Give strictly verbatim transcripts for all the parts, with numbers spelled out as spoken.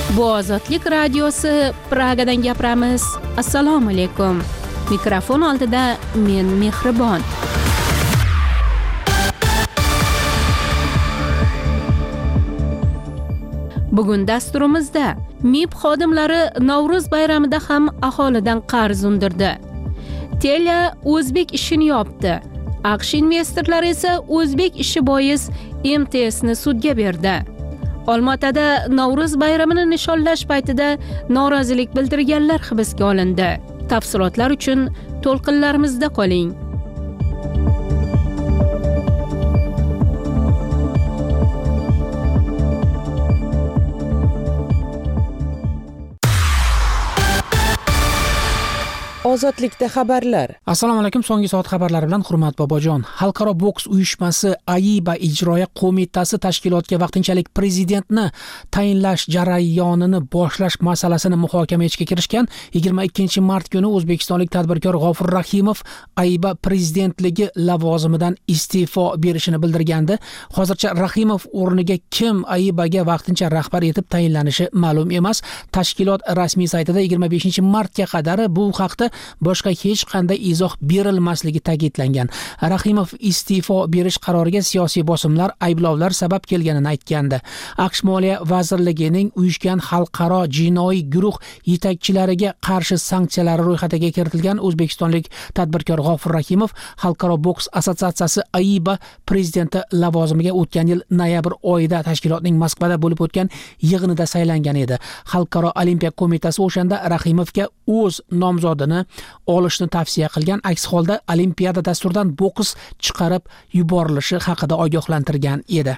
Bu Ozodlik radiosi, Pragadan gapiramiz. Assalomu alaykum. Mikrofon oldida men Mehribon. Bugun dasturimizda M I B xodimlari Navro'z bayramida ham aholidan qarz undirdi. Telia o'zbek ishini yopdi. AQSh investorlari esa o'zbek ishi bois M T S'ni sudga berdi. Olmaotada Navro'z bayramini nishonlash paytida norozilik bildirganlar hibsga olindi. Tafsilotlar uchun to'lqinlarimizda qoling. Ozodlikda xabarlar. Assalomu alaykum. So'nggi soat xabarlari bilan Hurmat Bobojon. Xalqaro boks uyushmasi AIBA ijroiya qo'mitasi tashkilotga vaqtinchalik prezidentni tayinlash jarayonini boshlash masalasini muhokama etishga kirishgan. yigirma ikkinchi mart kuni o'zbekistonlik tadbirkor G'ofur Rahimov AIBA prezidentligi lavozimidan iste'fo berishini bildirgandi. Hozircha Rahimov o'rniga kim AIBAga vaqtincha rahbar etib tayinlanishi ma'lum emas. Tashkilot rasmiy saytida yigirma beshinchi martga qadar bu haqda boshqa hech qanday izoh berilmasligi ta'kidlangan. Rahimov iste'fo berish qaroriga siyosiy bosimlar, ayblovlar sabab kelganini aytgandi. AQSh Moliya vazirligining uyushgan xalqaro jinoiy guruh yetakchilariga qarshi sanksiyalari ro'yxatiga kiritilgan o'zbekistonlik tadbirkor G'ofur Rahimov Xalqaro boks assotsiatsiyasi AIBA prezidenti lavozimiga o'tgan yil noyabr oyida tashkilotning Moskvada bo'lib o'tgan yig'inida saylangan edi. Xalqaro olimpiya qo'mitasi o'shanda Rahimovga o'z nomzodini olishni tavsiya qilgan. Aks holda olimpiada dasturidan boks chiqarib yuborilishi haqida ogohlantirgan edi.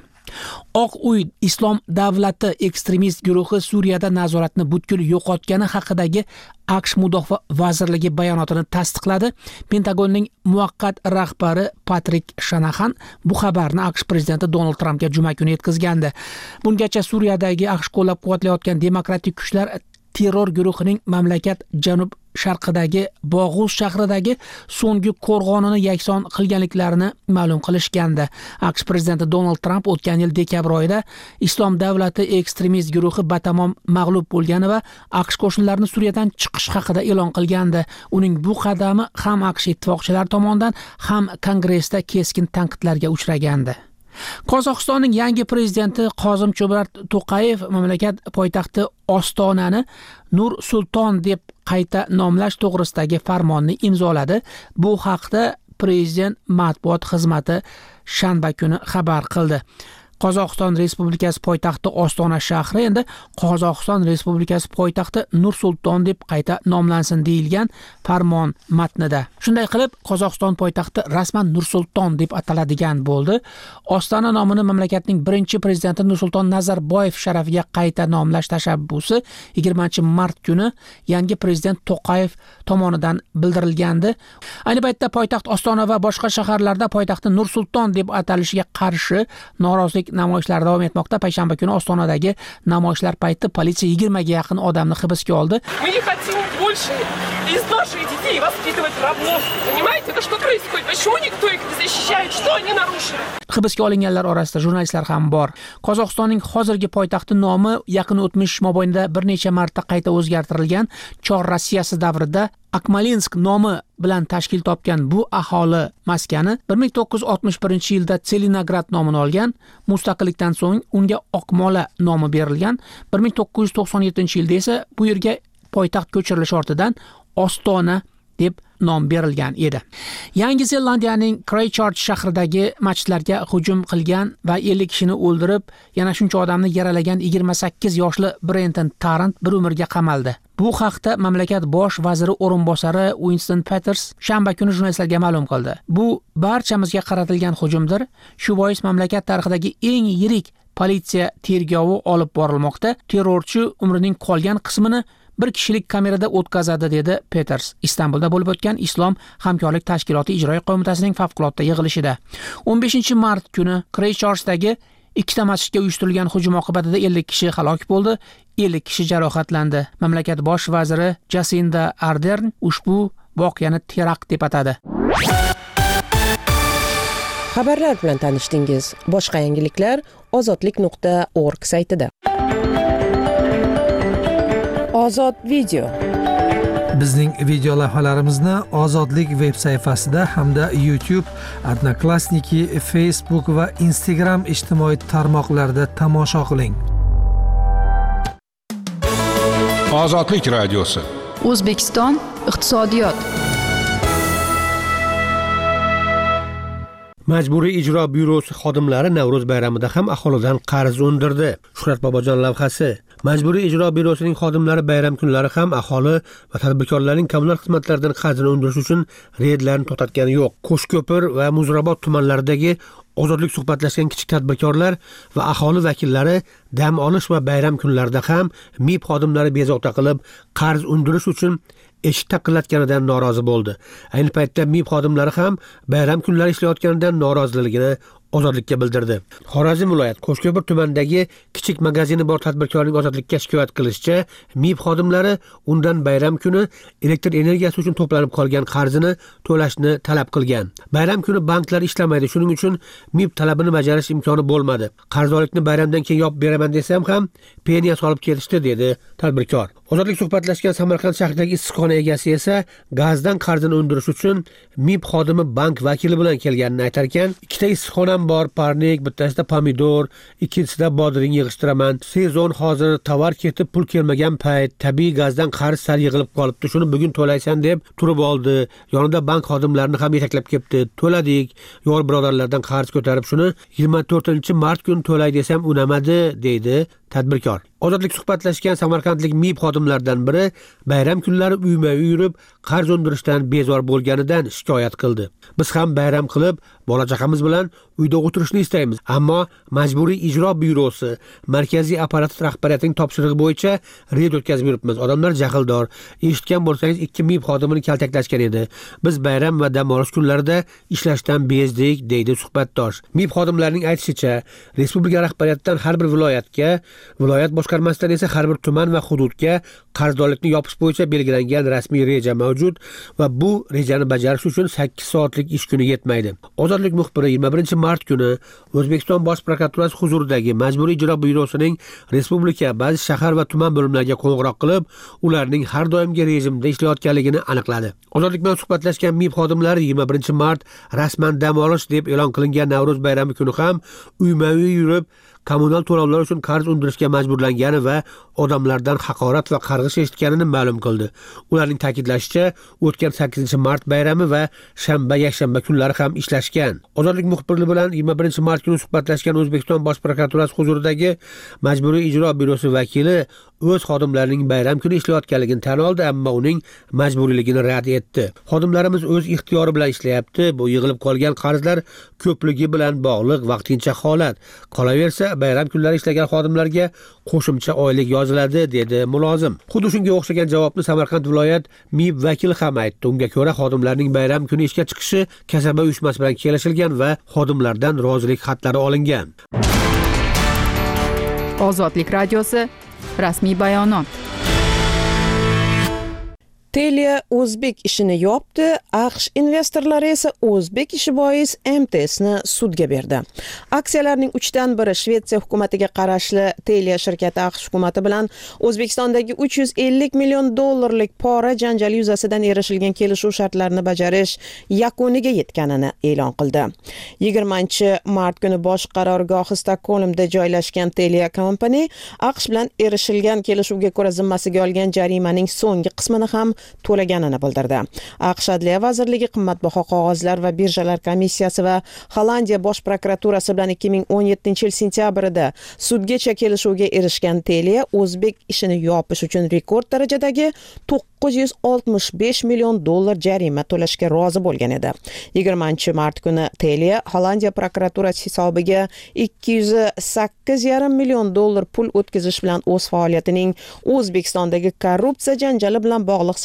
Oq uy Islom davlati ekstremist guruhi Suriyada nazoratni butkul yo'qotgani haqidagi AQSh Mudofaa vazirligi bayonotini tasdiqladi. Pentagonning muvaqqat rahbari Patrik Shanahan bu xabarni AQSh prezidenti Donald Trampga juma kuni yetkazgandi. Bungacha Suriyadagi AQSh qo'llab-quvvatlayotgan demokratik kuchlar terror guruhining mamlakat janub sharqidagi Bog'uz shahridagi so'nggi qo'rg'onini yakson qilganliklarini ma'lum qilishgandi. AQSh prezidenti Donald Trump o'tgan yil dekabr oyida Islom davlati ekstremist guruhi batamom mag'lub bo'lgani va AQSh qo'shinlarini Suriyadan chiqish haqida e'lon qilgandi. Uning bu qadami ham AQSh ittifoqchilari tomonidan ham Kongressda keskin tanqidlarga uchragandi. Qozog'istonning yangi prezidenti Qosim-Jomart To'qayev mamlakat poytaxti Ostonani Nur Sulton deb qayta nomlash to'g'risidagi farmonni imzoladi. Bu haqda prezident matbuot xizmati shanba kuni xabar qildi. Qozog'iston Respublikasi poytaxti Ostona shahri endi Qozog'iston Respublikasi poytaxti Nur Sulton deb qayta nomlansin deyilgan farmon matnida. Shunday qilib, Qozog'iston poytaxti rasman Nur Sulton deb ataladigan bo'ldi. Ostona nomini mamlakatning birinchi prezidenti Nursulton Nazarboyev sharafiga qayta nomlash tashabbusi yigirmanchi mart kuni yangi prezident To'qayev tomonidan bildirilgandi. Ayni paytda poytaxt Ostona va boshqa shaharlarda poytaxti Nur Sulton deb atalishiga qarshi norozilik namoyishlar davom etmoqda. Payshanba kuni Ostonadagi namoyishlar payti politsiya yigirmaga yaqin odamni hibsga oldi. Мы не хотим больше из наших детей воспитывать рабов. Понимаете, это что происходит? Почему никто их не защищает? Что они нарушили? Hibsga olinganlar orasida jurnalistlar ham bor. Qozog'istonning hozirgi poytaxti nomi yaqin o'tmish mobaynida bir necha marta qayta o'zgartirilgan. Chor Rossiyasi davrida Akmalinsk nomi bilan tashkil topgan bu aholi maskani bir ming to'qqiz yuz oltmish birinchi yilda Tselinograd nomini olgan. Mustaqillikdan so'ng unga Oqmola nomi berilgan. bir ming to'qqiz yuz to'qson yettinchi yilda esa bu yerga poytaxt ko'chirilishi ortidan Ostona deb nom berilgan edi. Yangi Zelandiyaning Christchurch shahridagi masjidlarga hujum qilgan va ellik kishini o'ldirib, yana shuncha odamni yaralagan yigirma sakkiz yoshli Brenton Tarrant bir umrga qamaldi. Bu haqda mamlakat bosh vaziri o'rinbosari Winston Peters shanba kuni jurnalistlarga ma'lum qildi. Bu barchamizga qaratilgan hujumdir. Shu bois mamlakat tarixidagi eng yirik politsiya tergovi olib borilmoqda. Terrorchi umrining qolgan qismini bir kishilik kamerada o'tkazadi, dedi Peters Istanbulda bo'lib o'tgan Islom hamkorlik tashkiloti ijroiya qo'mitasining favqulodda yig'ilishida. o'n beshinchi mart kuni Christchurchdagi ikkita masjidga uyushtirilgan hujum oqibatida ellik kishi halok bo'ldi, ellik kishi jarohatlandi. Mamlakat bosh vaziri Jasinda Ardern ushbu voqeani terakt deb atadi. Xabarlar bilan tanishdingiz. Boshqa yangiliklar ozodlik nuqta org saytida. Ozod video. Bizning video lavhalarimizni Ozodlik veb sayfasida hamda YouTube, Odnoklassniki, Facebook va Instagram ijtimoiy tarmoqlarida tomosha qiling. Ozodlik radiosi. O'zbekiston iqtisodiyot. Majburiy ijro byurosi xodimlari Navro'z bayramida ham aholidan qarz undirdi. Shuhrat Bobojon lavhasi. Majburiy ijro byurosining xodimlari bayram kunlari ham aholi va tadbirkorlarning kommunal xizmatlardan qarzini undirish uchun reydlarni to'xtatgani yo'q. Qo'shko'pir va Muzrabot tumanlaridagi ozodlik suhbatlashgan kichik tadbirkorlar va aholi vakillari dam olish va bayram kunlarida ham M I B xodimlari bezovta qilib qarz undirish uchun eshik taqillatganidan norozi bo'ldi. Ayni paytda M I B xodimlari ham bayram kunlari ishlayotganidan noroziligini Ozodlikka bildirdi. Xorazm viloyat Qo'shko'pir tumanidagi kichik magazini bor tadbirkorning Ozodlikka shikoyat qilishicha, M I B xodimlari undan bayram kuni elektr energiyasi uchun to'planib qolgan qarzini to'lashni talab qilgan. Bayram kuni banklar ishlamaydi, shuning uchun M I B talabini bajarish imkoni bo'lmadi. Qarzdorlikni bayramdan keyin yopib beraman desam ham peniya solib ketishdi, dedi tadbirkor. Ozodlik suhbatlashgan Samarqand shahridagi issiqxona egasi esa gazdan qarzini undirish uchun M I B xodimi bank vakili bilan kelganini aytar ekan, ikkita issiqxonam bor, parnik, bittasida pomidor, ikkinchisida bodring yig'ishtiraman. Sezon hozir, tovar ketib pul kelmagan payt, tabiiy gazdan qarz sal yig'ilib qolibdi. Shuni bugun to'laysan deb turib oldi. Yonida bank xodimlarini ham yetaklab kelibdi. To'ladik. Yor birodarlardan qarz ko'tarib shuni yigirma to'rtinchi mart kuni to'lay desam unamadi, deydi tadbirkor. Ozodlik suhbatlashgan samarqandlik M I B xodimlaridan biri bayram kunlari uyma-uy yurib qarz undirishdan bezor bo'lganidan shikoyat qildi. Biz ham bayram qilib, bola-chaqamiz bilan uyda o'tirishni istaymiz, ammo majburiy ijro byurosi markaziy apparat rahbariyatining topshirig'i bo'yicha reyd o'tkazib yuribmiz. Odamlar jahldor. Eshitgan bo'lsangiz ikki M I B xodimini kaltaklashgan edi. Biz bayram va dam olish kunlarida ishlashdan bezdik, deydi suhbatdosh. M I B xodimlarining aytishicha, respublika rahbariyatidan har bir viloyatga, viloyat boshqarmasidan esa har bir tuman va hududga qarzdorlikni yopish bo'yicha belgilangan rasmiy reja mavjud va bu rejani bajarish uchun sakkiz soatlik ish kuni yetmaydi. Ozodlik muxbiri yigirma birinchi mart kuni O'zbekiston Bosh prokuraturasi huzuridagi Majburiy ijro byurosining respublika, ba'zi shahar va tuman bo'limlariga qo'ng'iroq qilib, ularning har doimgi rejimda ishlayotganligini aniqladi. Ozodlik bilan suhbatlashgan M I B xodimlari yigirma birinchi mart rasman dam olish deb e'lon qilingan Navro'z bayrami kuni ham uyma-uy yurib kommunal to'lovlar uchun qarz undirishga majburlangani va odamlardan haqorat va qarg'ish eshitganini ma'lum qildi. Ularning ta'kidlashicha, o'tgan sakkizinchi mart bayrami va shanba, yakshanba kunlari ham ishlashgan. Ozodlik muxbirligi bilan yigirma birinchi mart kuni suhbatlashgan O'zbekiston Bosh prokuraturasi huzuridagi Majburiy ijro byurosi vakili o'z xodimlarining bayram kuni ishlayotganligini tan oldi, ammo uning majburiyligini rad etdi. Xodimlarimiz o'z ixtiyori bilan ishlayapti. Bu yig'ilib qolgan qarzlar ko'pligi bilan bog'liq vaqtincha holat. Qolaversa, bayram kunlari ishlagan xodimlarga qo'shimcha oylik yoziladi, dedi mulozim. Xuddi shunga o'xshagan javobni Samarqand viloyat M I B vakili ham aytdi. Unga ko'ra, xodimlarning bayram kuni ishga chiqishi kasaba uyushmasi bilan kelishilgan va xodimlardan rozilik xatlari olingan. Ozodlik radiosi rasmiy bayonot. Telia O'zbek ishini yopdi, AQSh investorlari esa O'zbek ishi bois M T S'ni sudga berdi. Aksiyalarning uchdan biri Shvetsiya hukumatiga qarashli Telia shirkati AQSh hukumati bilan O'zbekistondagi uch yuz ellik million dollarlik pora janjali yuzasidan erishilgan kelishuv shartlarini bajarish yakuniga yetganini e'lon qildi. yigirmanchi mart kuni bosh qarorgohi Stokgolmda joylashgan Telia Company AQSh bilan erishilgan kelishuvga ko'ra zimmasiga olgan jarimaning so'nggi qismini ham to'laganini bildirdi. AQSh Adliya vazirligi, qimmatbaho qog'ozlar va birjalar komissiyasi va Hollandiya bosh prokuraturasi bilan ikki ming o'n yettinchi yil sentyabrida sudgacha kelishuvga erishgan Telia O'zbek ishini yopish uchun rekord darajadagi to'qqiz yuz oltmish besh million dollar jarima to'lashga rozi bo'lgan edi. yigirmanchi mart kuni Telia Hollandiya prokuraturasi hisobiga ikki yuz sakkiz yarim million dollar pul o'tkazish bilan o'z faoliyatining O'zbekistondagi korrupsiya janjali bilan bog'liq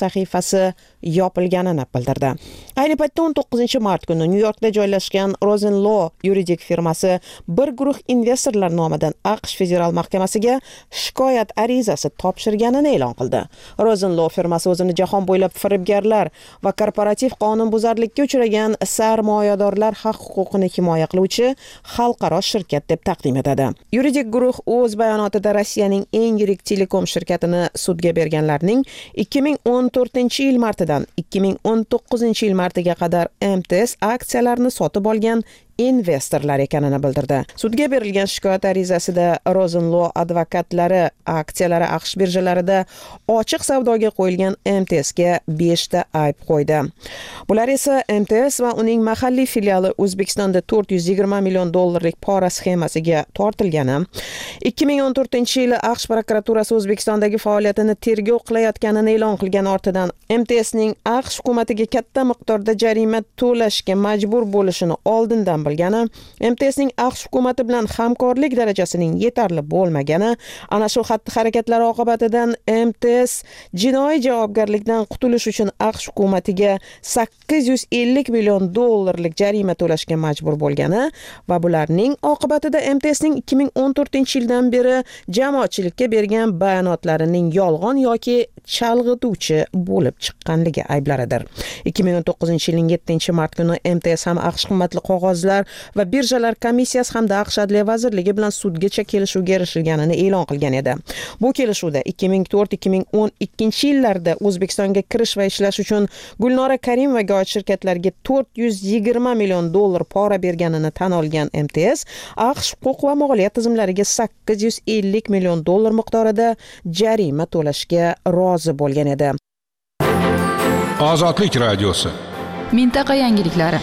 sahifasi yopilganini bildirdi. Ayni paytda o'n to'qqizinchi mart kuni Nyu-Yorkda joylashgan Rosenlaw yuridik firmasi bir guruh investorlar nomidan AQSh federal mahkamasiga shikoyat arizasi topshirganini e'lon qildi. Rosenlaw firmasi o'zini jahon bo'ylab firibgarlar va korporativ qonunbuzarlikka uchragan sarmoyadorlar haq-huquqini himoya qiluvchi xalqaro shirkat deb taqdim etadi. Yuridik guruh o'z bayonotida Rossiyaning eng yirik telekom shirkatini sudga berganlarning ikki ming o'n to'rtinchi yil martidan ikki ming o'n to'qqizinchi yil martiga qadar M T S aksiyalarini sotib olgan investorlar ekanini bildirdi. Sudga berilgan shikoyat arizasida Rosenlaw advokatlari aksiyalari AQSh birjalarida ochiq savdoga qo'yilgan M T S ga besh ta ayb qo'ydi. Bular esa M T S va uning mahalliy filiali O'zbekistonda to'rt yuz yigirma million dollarlik pora sxemasiga tortilgani, ikki ming o'n to'rtinchi yili AQSh prokuraturasi O'zbekistondagi faoliyatini tergov qilayotganini e'lon qilgan ortidan M T S'ning AQSh hukumatiga katta miqdorda jarima to'lashga majbur bo'lishini oldindan bilgani, M T S'ning AQSh hukumati bilan hamkorlik darajasining yetarli bo'lmagani, ana shu xatti-harakatlar oqibatidan M T S jinoiy javobgarlikdan qutulish uchun AQSh hukumatiga sakkiz yuz ellik million dollarlik jarima to'lashga majbur bo'lgani va bularning oqibatida M T S'ning ikki ming o'n to'rtinchi yildan beri jamoatchilikka bergan bayonotlarining yolg'on yoki chalg'ituvchi bo'lib chiqqanligi ayblaridir. ikki ming o'n to'qqizinchi yilning yettinchi mart kuni M T S ham AQSh qimmatli qog'ozlar va birjalar komissiyasi hamda AQSh Adliya vazirligi bilan sudgacha kelishuvga erishilganini e'lon qilgan edi. Bu kelishuvda ikki ming to'rt ikki ming o'n ikkinchi yillarda O'zbekistonga kirish va ishlash uchun Gulnora Karimovaga oid shirkatlarga to'rt yuz yigirma million dollar pora berganini tan olgan M T S AQSh huquq va moliya tizimlariga sakkiz yuz ellik million dollar miqdorida jarima to'lashga rozi bo'lgan edi. Ozodlik radiosi. Mintaqa yangiliklari.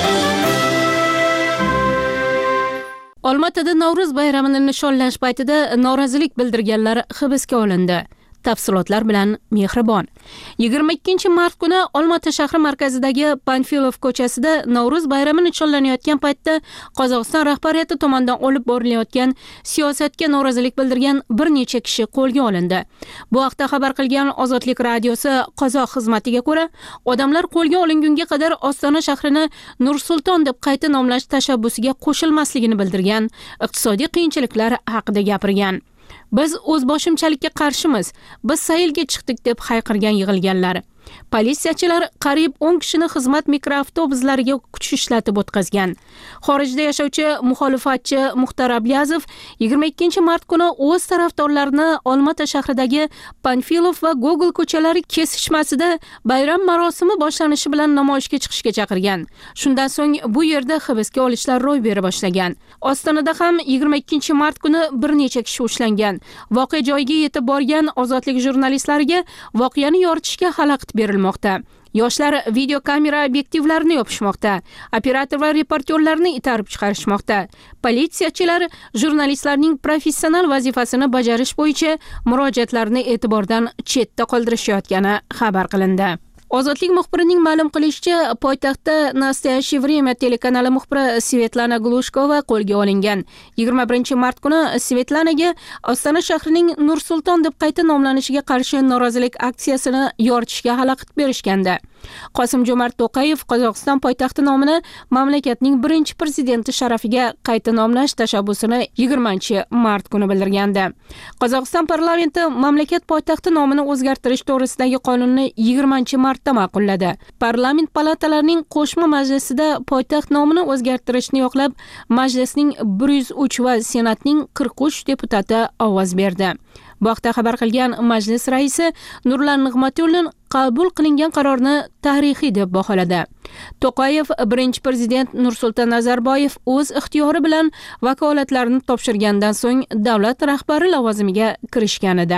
Olmaotada Navro'z bayramini nishonlash paytida norozilik bildirganlar hibsga olindi. Tafsilotlar bilan Mehribon. yigirma ikkinchi mart kuni Olmaota shahri markazidagi Panfilov ko'chasida Navro'z bayrami nishonlanayotgan paytda Qozog'iston rahbariyati tomonidan olib borilayotgan siyosatga norozilik bildirgan bir necha kishi qo'lga olindi. Bu haqda xabar qilgan Ozodlik radiosi qozoq xizmatiga ko'ra, odamlar qo'lga olingunga qadar Ostona shahrini Nur-Sulton deb qayta nomlash tashabbusiga qo'shilmasligini bildirgan, iqtisodiy qiyinchiliklar haqida gapirgan. Biz o'zboshimchalikka qarshimiz, biz saylga chiqdik deb hayqirgan yig'ilganlar. Politsiyachilar qariyb o'n kishini xizmat mikroavtobuslariga kuch ishlatib o'tkazgan. Xorijda yashovchi muxolifatchi Muxtar Ablazov yigirma ikkinchi mart kuni o'z tarafdorlarini Olmaota shahridagi Panfilov va Google ko'chalari kesishmasida bayram marosimi boshlanishi bilan namoyishga chiqishga chaqirgan. Shundan so'ng bu yerda hibsga olishlar ro'y bera boshlagan. Ostonada ham yigirma ikkinchi mart kuni bir necha kishi ushlangan. Voqea joyiga yetib borgan ozodlik jurnalistlariga voqeani yoritishga xalaqit berilmoqda. Yoshlar video kamera obyektivlarini yopishmoqda. Operator va reportyorlarni itarib chiqarishmoqda. Politsiyachilar jurnalistlarning professional vazifasini bajarish bo'yicha murojaatlarni e'tibordan chetda qoldirishayotgani xabar qilindi. Ozodlik muxbirining ma'lum qilishicha, poytaxtda Nastoyaщее время telekanali muxbiri Svetlana Glushkova qo'lga olingan. yigirma birinchi mart kuni Svetlanaga Ostona shahrining Nur-Sulton deb qayta nomlanishiga qarshi norozilik aksiyasini yoritishga xalaqit berishgandi. Qosim-Jo'mart To'qayev Qozog'iston poytaxti nomini mamlakatning birinchi prezidenti sharafiga qayta nomlash tashabbusini yigirmanchi mart kuni bildirgandi. Qozog'iston parlamenti mamlakat poytaxti nomini o'zgartirish to'g'risidagi qonunni yigirmanchi martda ma'qulladi. Parlament palatalarining qo'shma majlisida poytaxt nomini o'zgartirishni yoqlab, majlisning bir yuz uch va senatning qirq uch deputati ovoz berdi. Bu haqda xabar qilgan majlis raisi Nurlan Nig'matulin qabul qilingan qarorni tarixiy deb baholadi. To'qayev birinchi prezident Nursulton Nazarboyev o'z ixtiyori bilan vakolatlarini topshirgandan so'ng davlat rahbari lavozimiga kirishgan edi.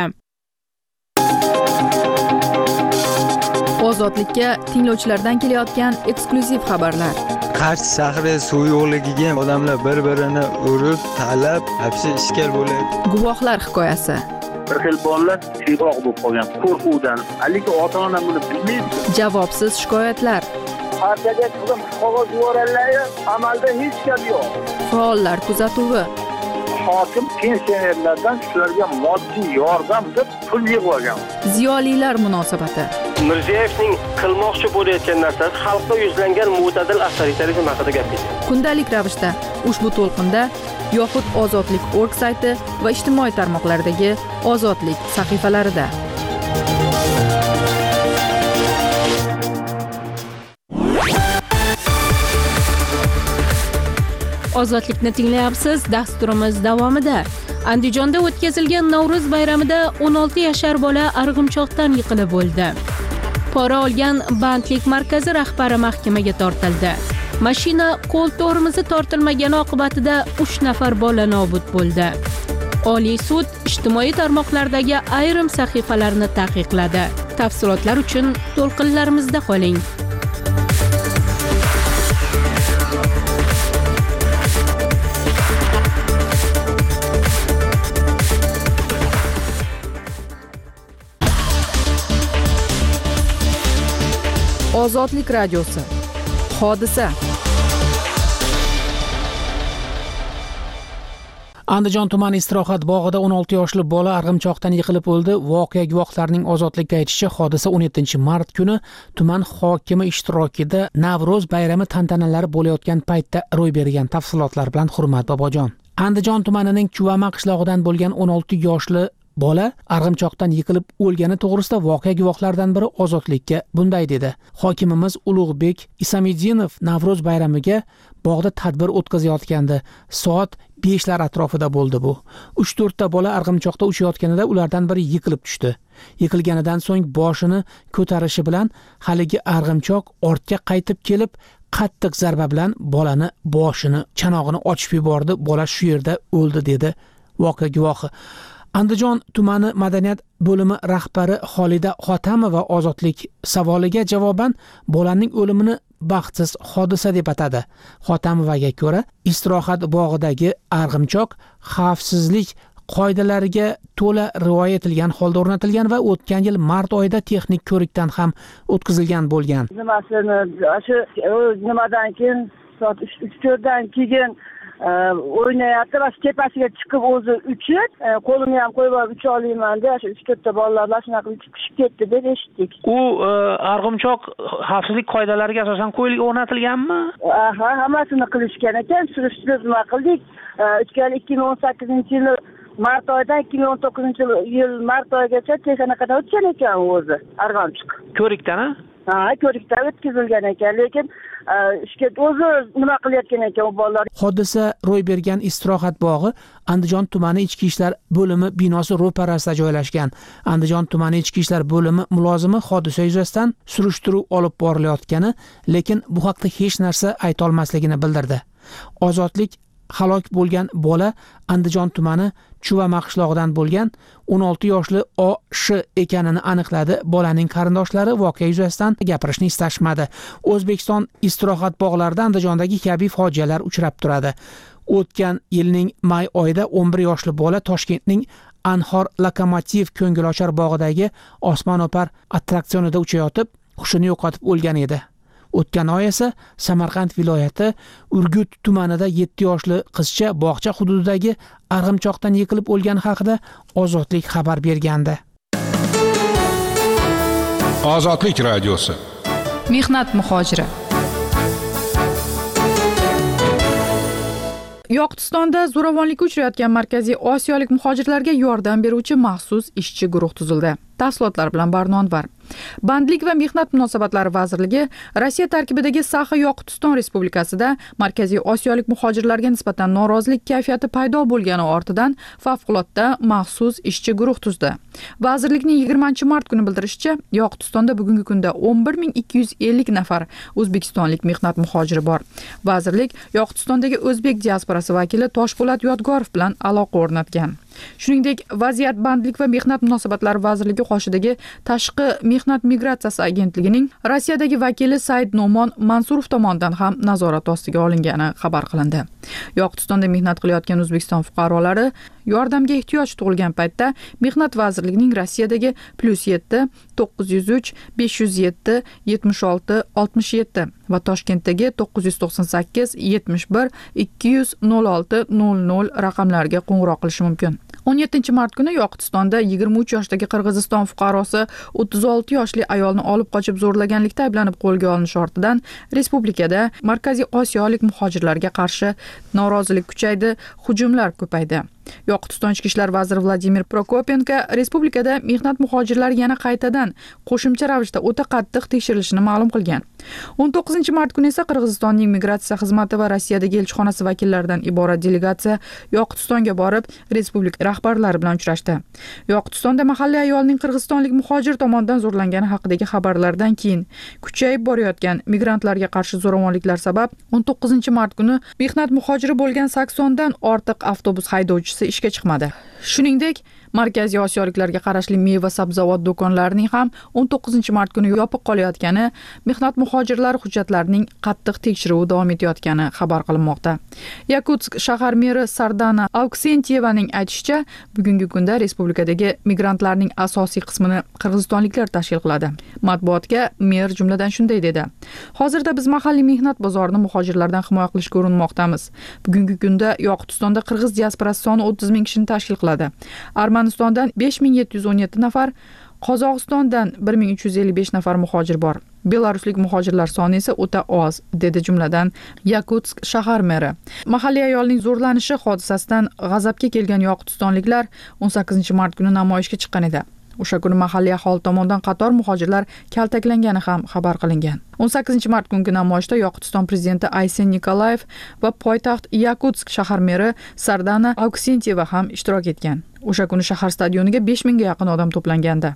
Ozodlikka tinglovchilardan kelayotgan eksklyuziv xabarlar. Qarshi shahri suv yo'qligiga odamlar bir-birini urib, talab, hapsi ishkal bo'lyapti. Guvohlar hikoyasi. Bir xil bolalar siyg'oq bo'lib qolgan qo'rquvdan, lekin ota-ona buni bilmaydi. Javobsiz shikoyatlar. Partiyaga chiqib qog'oz yuborganlar, amalda hech gap yo'q. Faollar kuzatuvi. Hokim pensionerlardan shularga moddiy yordam deb pul yig'ib olgan. Ziyolilar munosabati. Mirziyoyevning qilmoqchi bo'layotgan narsasi xalqda yuzlangan mo'tadil avtoritarizm haqida gap ketadi. Kundalik ravishda ushbu to'lqinda yoxud ozodlik nokta org sayti va ijtimoiy tarmoqlardagi ozodlik sahifalarida. Ozodlikni tinglayapsiz. Dasturimiz davomida Andijonda o'tkazilgan Navro'z bayramida o'n olti yashar bola arg'imchoqdan yiqilib o'ldi. Pora olgan bandlik markazi rahbari mahkamaga tortildi. Mashina qo'l tormozi tortilmagani oqibatida uch nafar bola nobud bo'ldi. Oliy sud ijtimoiy tarmoqlardagi ayrim sahifalarni taqiqladi. Tafsilotlar uchun to'lqinlarimizda qoling. Ozodlik radiosi. Hodisa. Andijon tumani istirohat bog'ida o'n olti yoshli bola arg'imchoqdan yiqilib o'ldi. Voqea guvohlarining ozodlikka aytishicha, hodisa o'n yettinchi mart kuni tuman hokimi ishtirokida Navro'z bayrami tantanalari bo'layotgan paytda ro'y bergan. Tafsilotlar bilan Hurmat Bobojon. Andijon tumanining Chuvama qishlog'idan bo'lgan o'n olti yoshli bola arg'imchoqdan yiqilib o'lgani to'g'risida voqea guvohlaridan biri ozodlikka bunday dedi. Hokimimiz Ulug'bek Isamidinov Navro'z bayramiga bog'da tadbir o'tkazayotgandi. Soat beshlar atrofida bo'ldi bu. uch to'rt ta bola arg'imchoqda uchayotganida ulardan biri yiqilib tushdi. Yiqilganidan so'ng boshini ko'tarishi bilan haligi arg'imchoq ortga qaytib kelib, qattiq zarba bilan bolani boshini, chanog'ini ochib yubordi. Bola shu yerda o'ldi dedi voqea guvohi. Andijon tumani madaniyat bo'limi rahbari Xolida Xotamova ozodlik savoliga javoban bolaning o'limini baxtsiz hodisa deb atadi. Xotamovaga ko'ra, istirohat bog'idagi arg'imchoq xavfsizlik qoidalariga to'la rioya etilgan holda o'rnatilgan va o'tgan yil mart oyida texnik ko'rikdan ham o'tkazilgan bo'lgan. Nimasini shu nimadan keyin soat uch to'rtdan keyin o'ynayapti va tepasiga chiqib o'zi uchib, qo'limni ham qo'yib olib ucha olmayman deb shu uch to'rtta bolalar bilan shunaqa uchib ketdi deb eshitdik. U arg'imchoq xavfsizlik qoidalariga asosan qo'yilib o'rnatilganmi? Aha, hammasini qilishgan ekan, surishtirib nima qildik. O'tgan ikki ming o'n sakkizinchi yil mart oyidan ikki ming o'n to'qqizinchi yil mart oyigacha texnikadan o'tgan ekan o'zi arg'imchoq. Ko'rikdan, ha? Ha, ko'rikdan o'tkazilgan ekan, lekin ishga o'zi nima qilayotgan ekan u bolalar. Hodisa ro'y bergan istirohat bog'i Andijon tumani ichki ishlar bo'limi binosi ro'parasida joylashgan. Andijon tumani ichki ishlar bo'limi mulozimi hodisa yuzasidan surishtiruv olib borilayotgani, lekin bu haqda hech narsa ayta olmasligini bildirdi. Ozodlik halok bo'lgan bola Andijon tumani Chuvama qishlog'idan bo'lgan o'n olti yoshli O Sh ekanini aniqladi. Bolaning qarindoshlari voqea yuzasidan gapirishni istashmadi. O'zbekiston istirohat bog'larida Andijondagi kabi fojialar uchrab turadi. O'tgan yilning may oyida o'n bir yoshli bola Toshkentning Anhor Lokomotiv ko'ngilochar bog'idagi osmono'par attraksionida uchayotib, hushini yo'qotib o'lgan edi. O'tgan oy esa Samarqand viloyati Urgut tumanida yetti yoshli qizcha bog'cha hududidagi arg'imchoqdan yiqilib o'lgani haqida Ozodlik xabar bergandi. Ozodlik radiosi. Mehnat muhojiri. Yoqutistonda zo'ravonlikka uchrayotgan Markaziy Osiyolik muhojirlarga yordam beruvchi maxsus ishchi guruh tuzildi. Tafsilotlar bilan Barnonvar. Bandlik va mehnat munosabatlari vazirligi Rossiya tarkibidagi Saxa-Yoqutiston Respublikasida Markaziy Osiyolik muhojirlarga nisbatan norozilik kayfiyati paydo bo'lgani ortidan favqulodda maxsus ishchi guruh tuzdi. Vazirlikning yigirmanchi mart kuni bildirishicha, Yoqutistonda bugungi kunda o'n bir ming ikki yuz ellik nafar o'zbekistonlik mehnat muhojiri bor. Vazirlik Yoqutistondagi o'zbek diasporasi vakili Toshpo'lat Yodgorov bilan aloqa o'rnatgan. Shuningdek, vaziyat bandlik va mehnat munosabatlari vazirligi qoshidagi tashqi mehnat migratsiyasi agentligining Rossiyadagi vakili Said Nomon Mansurov tomonidan ham nazorat ostiga olingani xabar qilindi. Yoqutistonda mehnat qilayotgan O'zbekiston fuqarolari yordamga ehtiyoj tug'ilgan paytda mehnat vazirligining Rossiyadagi plus yetti to'qqiz yuz uch besh yuz yetti yetmish olti oltmish yetti va Toshkentdagi to'qqiz yuz to'qson sakkiz yetmish bir ikki yuz nol olti nol nol raqamlariga qo'ng'iroq qilishi mumkin. o'n yettinchi mart kuni Yoqutistonda yigirma uch yoshdagi Qirg'iziston fuqarosi o'ttiz olti yoshli ayolni olib qochib zo'rlaganlikda ayblanib qo'lga olinish ortidan respublikada Markaziy Osiyolik muhojirlarga qarshi norozilik kuchaydi, hujumlar ko'paydi. Yoqutiston ichki ishlar vaziri Vladimir Prokopenko respublikada mehnat muhojirlari yana qaytadan qo'shimcha ravishda o'ta qattiq tekshirilishini ma'lum qilgan. o'n to'qqizinchi mart kuni esa Qirg'izistonning migratsiya xizmati va Rossiyadagi elchixonasi vakillaridan iborat delegatsiya Yoqutistonga borib, respublika rahbarlari bilan uchrashdi. Yoqutistonda mahalliy ayolning qirg'izistonlik muhojir tomonidan zo'rlangani haqidagi xabarlardan keyin kuchayib borayotgan migrantlarga qarshi zo'ravonliklar sabab o'n to'qqizinchi mart kuni mehnat muhojiri bo'lgan saksondan ortiq avtobus haydovchisi ishga chiqmadi. Shuningdek, Markaziy Osiyoliklarga qarashli meva sabzavot do'konlarining ham o'n to'qqizinchi mart kuni yopiq qolayotgani, mehnat muhojirlari hujjatlarining qattiq tekshiruvi davom etayotgani xabar qilinmoqda. Yakutsk shahar meri Sardana Auksentyevaning aytishicha, bugungi kunda respublikadagi migrantlarning asosiy qismini qirg'izistonliklar tashkil qiladi. Matbuotga mer jumladan shunday dedi: "Hozirda biz mahalliy mehnat bozorini muhojirlardan himoya qilishga urinmoqdamiz. Bugungi kunda Yoqutistonda qirg'iz diasporasi soni o'ttiz ming kishini tashkil qiladi. Armanistondan besh ming yetti yuz o'n yetti nafar, Qozog'istondan bir ming uch yuz ellik besh nafar muhojir bor. Belaruslik muhojirlar soni esa o'ta oz", dedi jumladan Yakutsk shahar meri. Mahalliy ayolning zo'rlanishi hodisasidan g'azabga kelgan yoqutistonliklar o'n sakkizinchi mart kuni namoyishga chiqqan edi. O'sha kuni mahalliy aholi tomonidan qator muhojirlar kaltaklangani ham xabar qilingan. o'n sakkizinchi mart kungi namoyishda Yoqutiston prezidenti Aysen Nikolayev va poytaxt Yakutsk shahar meri Sardana Auksentiyeva ham ishtirok etgan. O'sha kuni shahar stadioniga besh mingga yaqin odam to'plangandi.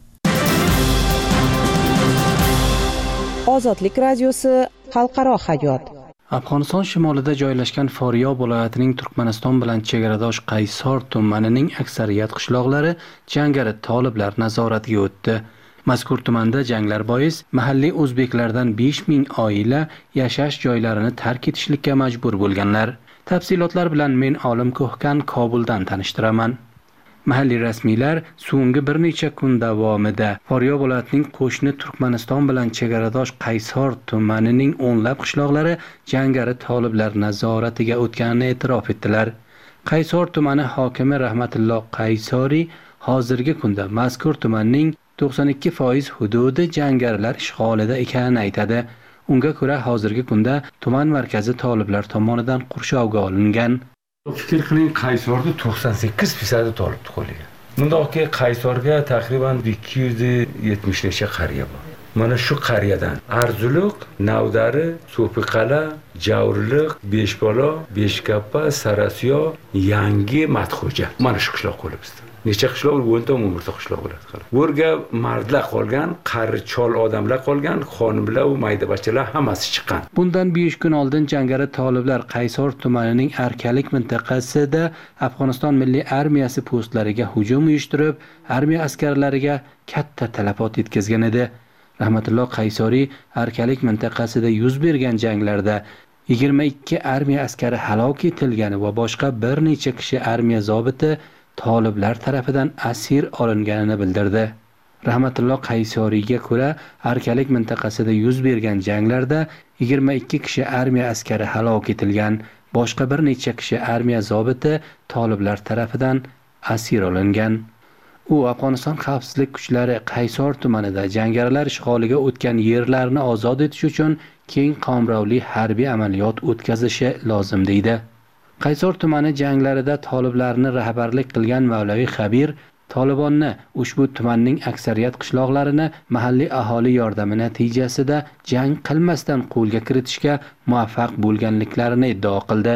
Ozodlik radiosi xalqaro hayot. Afg'oniston shimolida joylashgan Foryo viloyatining Turkmaniston bilan chegaradosh Qaysor tumanining aksariyat qishloqlari jangari toliblar nazoratiga o'tdi. Mazkur tumanda janglar bois mahalliy o'zbeklardan besh ming oila yashash joylarini tark etishlikka majbur bo'lganlar. Tafsilotlar bilan men Olim Ko'hkan Kobuldan tanishtiraman. Mahalliy rasmiylar so'nggi bir necha kun davomida Foryo viloyatining qo'shni Turkmaniston bilan chegaradosh Qaysor tumanining o'nlab qishloqlari jangari toliblar nazoratiga o'tganini e'tirof etdilar. Qaysor tumani hokimi Rahmatulloh Qaysoriy hozirgi kunda mazkur tumanning to'qson ikki foiz hududi jangarilar ishg'olida ekanini aytadi. Unga ko'ra hozirgi kunda tuman markazi toliblar tomonidan qurshovga olingan. Fikr qiling, Qaysorda to'qson sakkiz foiz tolibni qo'liga. Bundoqki Qaysorga taqriban ikki yuz yetmishgacha qariya bor. Mana shu qariyadan Arzuliq, Navdari, So'piqala, Javrilik, Beshbola, Beshkappa, Sarasiyo, Yangi Matxo'ja. Mana shu qishloq qo'li bizda. Necha qishloq, o'nta umrta qishloq bo'ladi. O'rga mardlar qolgan, qari chol odamlar qolgan, xonimlar va mayda bachchalar hammasi chiqqan. Bundan besh kun oldin jangari toliblar Qaysor tumanining Arkalik mintaqasida Afg'oniston milliy armiyasi postlariga hujum uyushtirib, armiya askarlariga katta talafot yetkazgan edi. Rahmatulloh Qaysoriy Arkalik mintaqasida yuz bergan janglarda yigirma ikki armiya askari halok etilgani va boshqa bir necha kishi armiya zobiti toliblar tarafidan asir olinganini bildirdi. Rahmatulloh Qaysoriyga ko'ra, Arkalik mintaqasida yuz bergan janglarda yigirma ikki kishi armiya askari halok etilgan, boshqa bir necha kishi armiya zobiti toliblar tarafidan asir olingan. U Afg'oniston xavfsizlik kuchlari Qaysor tumanida jangarilar ishg'oliga o'tgan yerlarni ozod etish uchun keng qamrovli harbiy amaliyot o'tkazishi lozim deydi. Qaysor tumani janglarida toliblarni rahbarlik qilgan Mavlaviy Xabir Tolibonni ushbu tumanning aksariyat qishloqlarini mahalliy aholi yordami natijasida jang qilmasdan qo'lga kiritishga muvaffaq bo'lganliklarini iddao qildi.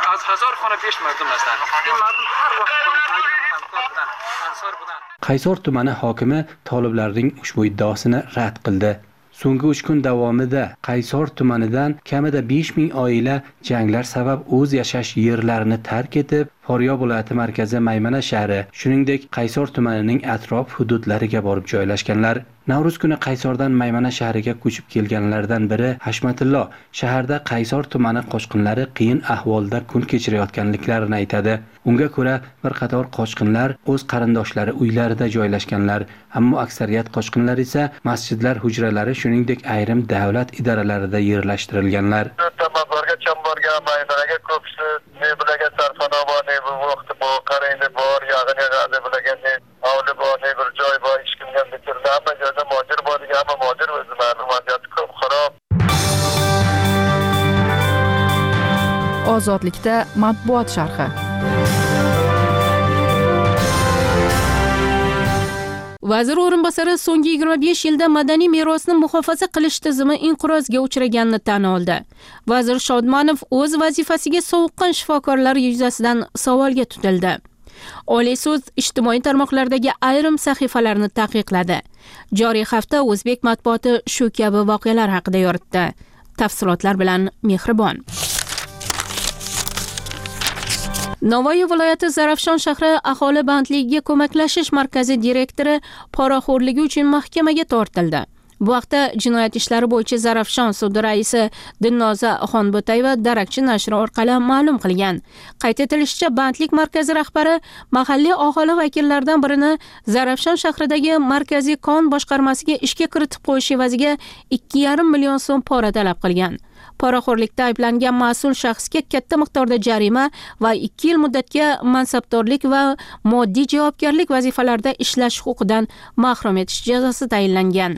Qaysor tumani hokimi toliblarning ushbu iddaosini rad qildi. So'nggi uch kun davomida Qaysor tumanidan kamida besh ming oila janglar sabab o'z yashash yerlarini tark etib, Foryo viloyati markazi Maymana shahri, shuningdek Qaysor tumanining atrof hududlariga borib joylashganlar. Navro'z kuni Qaysordan Maymana shahriga ko'chib kelganlardan biri Hashmatullo shaharda Qaysor tumani qochqinlari qiyin ahvolda kun kechirayotganliklarini aytadi. Unga ko'ra, bir qator qochqinlar o'z qarindoshlari uylarida joylashganlar, ammo aksariyat qochqinlar esa masjidlar hujralari, shuningdek ayrim davlat idoralarida yerlashtirilganlar. kam borganman. Nimaga ko'psi ne bilaga sarfana bor, ne bu vaqt bor, qaraydi bor, yog'ini g'adi bilaga ne avli bor, ne bir joy bor, hech kimga bitirdi. Hamma joyda mojir bor, hamma mojir o'zi ma'lumotiyati ko'p xarob. Ozodlikda matbuot sharhi. Vazir o'rinbosari so'nggi yigirma besh yilda madaniy merosni muhofaza qilish tizimi inqirozga uchraganini tan oldi. Vazir Shodmonov o'z vazifasiga sovuqqan shifokorlar yuzasidan savolga tutildi. Oliy sud ijtimoiy tarmoqlardagi ayrim sahifalarni taqiqladi. Joriy hafta o'zbek matbuoti shu kabi voqealar haqida yoritdi. Tafsilotlar bilan Mehribon. Navoiy viloyati Zarafshon shahri aholi bandligiga ko'maklashish markazi direktori poraxo'rligi uchun mahkamaga tortildi. Bu haqda jinoyat ishlari bo'yicha Zarafshon sudi raisi Dilnoza Xonbotayeva Darakchi nashri orqali ma'lum qilgan. Qayd etilishicha, bandlik markazi rahbari mahalliy aholi vakillaridan birini Zarafshon shahridagi markaziy kon boshqarmasiga ishga kiritib qo'yish evaziga ikki yarim million so'm pora talab qilgan. Poraxo'rlikda ayblangan mas'ul shaxsga katta miqdorda jarima va ikki yil muddatga mansabdorlik va moddiy javobgarlik vazifalarida ishlash huquqidan mahrum etish jazosi tayinlangan.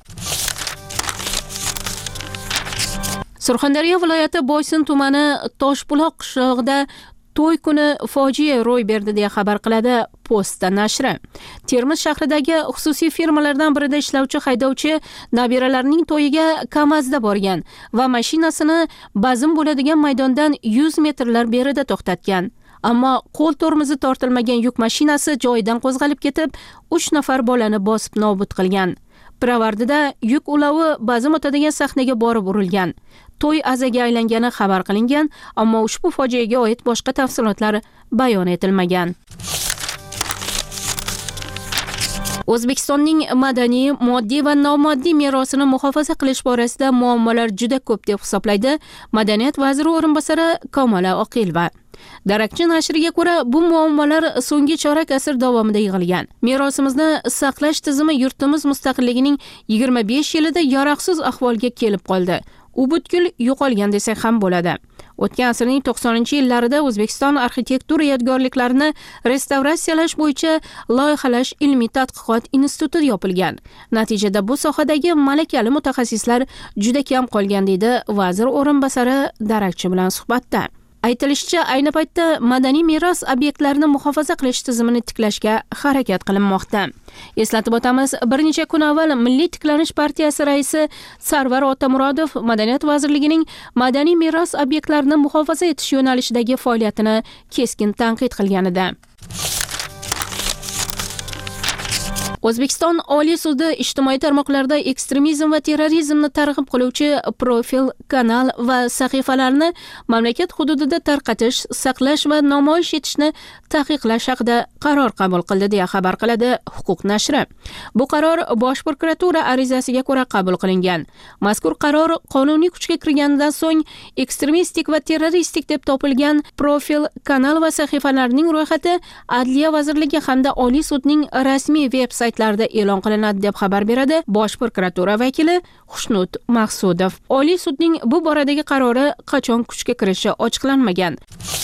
Surxondaryo viloyati Boysun tumani Toshbuloq qishlog'ida to'y kuni fojia ro'y berdi deya xabar qiladi Posta nashri. Termiz shahridagi xususiy firmalardan birida ishlovchi haydovchi nabiralarining to'yiga Kamazda borgan va mashinasini bazm bo'ladigan maydondan yuz metrlar berida to'xtatgan. Ammo qo'l tormozi tortilmagan yuk mashinasi joyidan qo'zg'alib ketib, uch nafar bolani bosib nobud qilgan. Piravardida yuk ulovi bazm o'tadigan sahnaga borib urilgan. To'y azaga aylangani xabar qilingan, ammo ushbu fojiaga oid boshqa tafsilotlar bayon etilmagan. O'zbekistonning madaniy, moddiy va nomoddiy merosini muhofaza qilish borasida muammolar juda ko'p deb hisoblaydi Madaniyat vaziri o'rinbosari Komala Oqilova. Darakchi nashriga ko'ra, bu muammolar so'nggi chorak asr davomida yig'ilgan. Merosimizni saqlash tizimi yurtimiz mustaqilligining yigirma besh yilida yaroqsiz ahvolga kelib qoldi. U butkul yo'qolgan desak ham bo'ladi. O'tgan asrning to'qsoninchi yillarida O'zbekiston arxitektura yodgorliklarini restavratsiyalash bo'yicha loyihalash ilmiy tadqiqot instituti yopilgan. Natijada bu sohadagi malakali mutaxassislar juda kam qolgan deydi vazir o'rinbosari Darakchi bilan suhbatda. Aytilishicha, ayni paytda madaniy meros obyektlarini muhofaza qilish tizimini tiklashga harakat qilinmoqda. Eslatib o'tamiz, bir necha kun avval Milliy tiklanish partiyasi raisi Sarvar Otamurodov Madaniyat vazirligining madaniy meros obyektlarini muhofaza etish yo'nalishidagi faoliyatini keskin tanqid qilgan edi. O'zbekiston Oliy sudi ijtimoiy tarmoqlarda ekstremizm va terrorizmni targ'ib qiluvchi profil, kanal va sahifalarni mamlakat hududida tarqatish, saqlash va namoyish etishni taqiqlash haqida qaror qabul qildi deya xabar qiladi Huquq nashri. Bu qaror Bosh prokuratura arizasiga ko'ra qabul qilingan. Mazkur qaror qonuniy kuchga kirganidan so'ng ekstremistik va terroristik deb topilgan profil, kanal va sahifalarning ro'yxati Adliya vazirligi hamda Oliy sudning rasmiy veb-sayti larda e'lon qilinadi deb xabar beradi Bosh prokuratura vakili Xushnut Maqsudov. Oliy sudning bu boradagi qarori qachon kuchga kirishi ochiqlanmagan.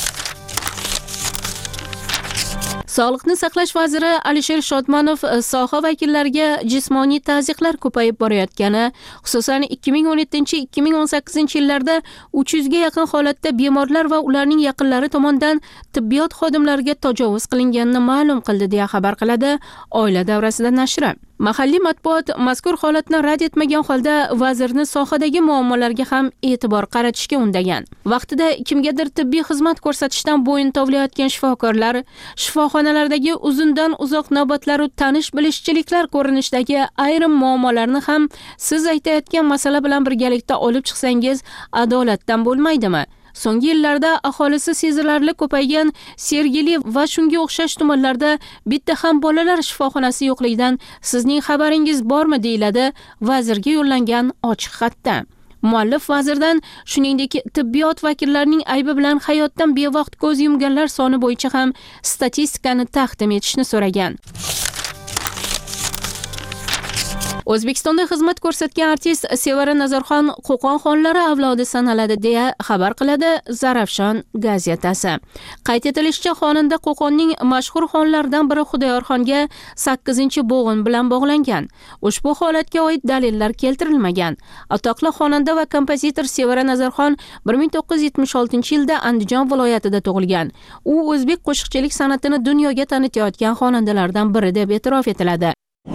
Sog'liqni saqlash vaziri Alisher Shodmonov soha vakillariga jismoniy tazyiqlar ko'payib borayotgani, xususan ikki ming o'n yettinchi ikki ming o'n sakkizinchi yillarda uch yuz ga yaqin holatda bemorlar va ularning yaqinlari tomonidan tibbiyot xodimlariga tajovuz qilinganini ma'lum qildi deya xabar qiladi Oila davrasida nashri. Mahalliy matbuot mazkur holatni rad etmagan holda vazirni sohadagi muammolarga ham e'tibor qaratishga undagan. Vaqtida kimgadir tibbiy xizmat ko'rsatishdan bo'yin tovlayotgan shifokorlar, shifoxonalardagi uzundan uzoq navbatlar va tanish-bilishchiliklar ko'rinishidagi ayrim muammolarni ham siz aytayotgan masala bilan birgalikda olib chiqsangiz adolatdan bo'lmaydimi? So'nggi yillarda aholisi sezilarli ko'paygan Sergeli va shunga o'xshash tumanlarda bitta ham bolalar shifoxonasi yo'qligidan sizning xabaringiz bormi deyiladi vazirga yo'llangan ochiq xatda. Muallif vazirdan shuningdek tibbiyot vakillarining aybi bilan hayotdan bevaqt ko'z yumganlar soni bo'yicha ham statistikani taqdim etishni so'ragan. O'zbekistonda xizmat ko'rsatgan artist Sevara Nazarxon Qo'qon xonlari avlodi sanaladi deya xabar qiladi Zarafshon gazetasi. Qayd etilishicha, xonanda Qo'qonning mashhur xonlaridan biri Xudoyorxonga sakkizinchi bo'g'in bilan bog'langan. Ushbu holatga oid dalillar keltirilmagan. Atoqli xonanda va kompozitor Sevara Nazarxon bir ming to'qqiz yuz yetmish oltinchi yilda Andijon viloyatida tug'ilgan. U o'zbek qo'shiqchilik san'atini dunyoga tanitayotgan xonandalardan biri deb e'tirof etiladi.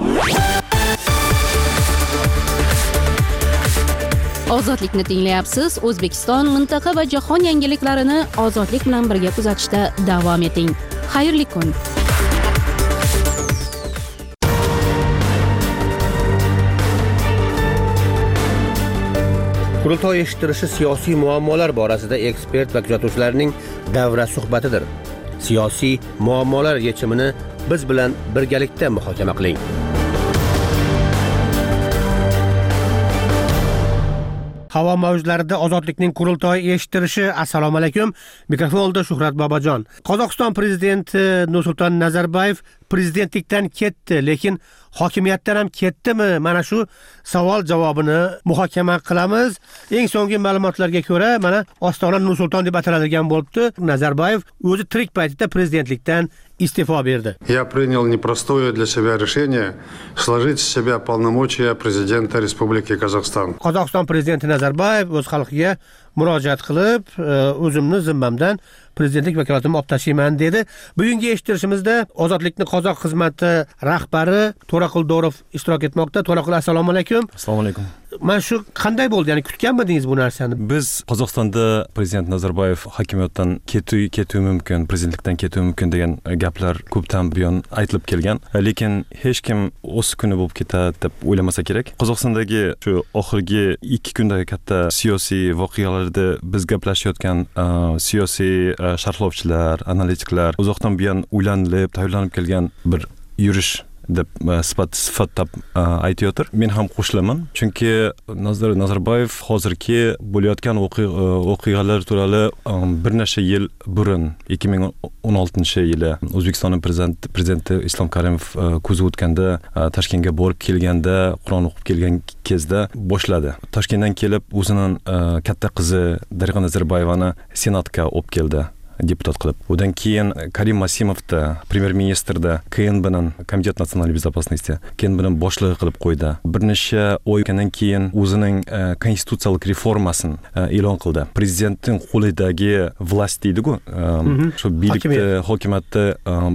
Ozodlikni tinglayapsiz. O'zbekiston, mintaqa va jahon yangiliklarini ozodlik bilan birga kuzatishda davom eting. Xayrli kun. Qurultoy eshittirishi siyosiy muammolar borasida ekspert va kuzatuvchilarning davra suhbatidir. Siyosiy muammolar yechimini biz bilan birgalikda muhokama qiling. Havo mavjlarida ozodlikning qurultoyi eshittirishi. Assalomu alaykum. Mikrofonda Shuhrat Bobojon. Qozog'iston prezidenti Nursulton Nazarboyev prezidentlikdan ketdi, lekin hokimiyatdan ham ketdimi? Mana shu savol javobini muhokama qilamiz. Eng so'nggi ma'lumotlarga ko'ra, mana Ostona Nursulton deb ataladigan bo'libdi. Nazarboyev o'zi tirik paytida prezidentlikdan iste'fo berdi. Я принял непростое для себя решение сложить с себя полномочия президента Республики Казахстан. Qozog'iston prezidenti Nazarboyev o'z xalqiga murojaat qilib, o'zimni zimmamdan prezidentlik vakolatimni olib tashlayman dedi. Bugungi eshittirishimizda Ozodlikning qozoq xizmati rahbari To'raqul Dorov ishtirok etmoqda. To'raqul, assalomu alaykum. Assalomu alaykum. Mana shu qanday bo'ldi? Ya'ni kutganmidingiz bu narsani? Biz Qozog'istonda prezident Nazarboyev hokimiyatdan ketuvi ketuvi mumkin, prezidentlikdan ketuvi mumkin degan gaplar ko'pdan buyon aytilib kelgan. Lekin hech kim o'z kuni bo'lib ketadi deb o'ylamasa kerak. Qozog'istondagi shu oxirgi ikki kundagi katta siyosiy voqealarda biz gaplashayotgan siyosiy sharhlovchilar, analitiklar uzoqdan buyon o'ylanilib, tayyorlanib kelgan bir yurish deb sifat sifatlab aytyotir. Men ham qo'shilaman, chunki Nazar Nazarboyev hozirgi bo'layotgan voqealar turali bir necha yil burun ikki ming o'n oltinchi yili O'zbekistonning prezidenti prezidenti Islom Karimov ko'zi o'tganda Toshkentga borib kelganda, Qur'on o'qib kelgan kezda boshladi. Toshkentdan kelib o'zining katta qizi Darig'a Nazarboyevani senatga olib keldi. Deputat qilib. Undan keyin Karim Masimovda, premyer-ministrda K N B'ning Komitet nasional bezopasnosti, K N B'ning boshlig'i qilib qo'ydi. Bir necha oydan keyin o'zining konstitutsiyalik reformasini e'lon qildi. Prezidentning qo'lidagi vlast deydi-ku, shu bilikni, hokimiyatni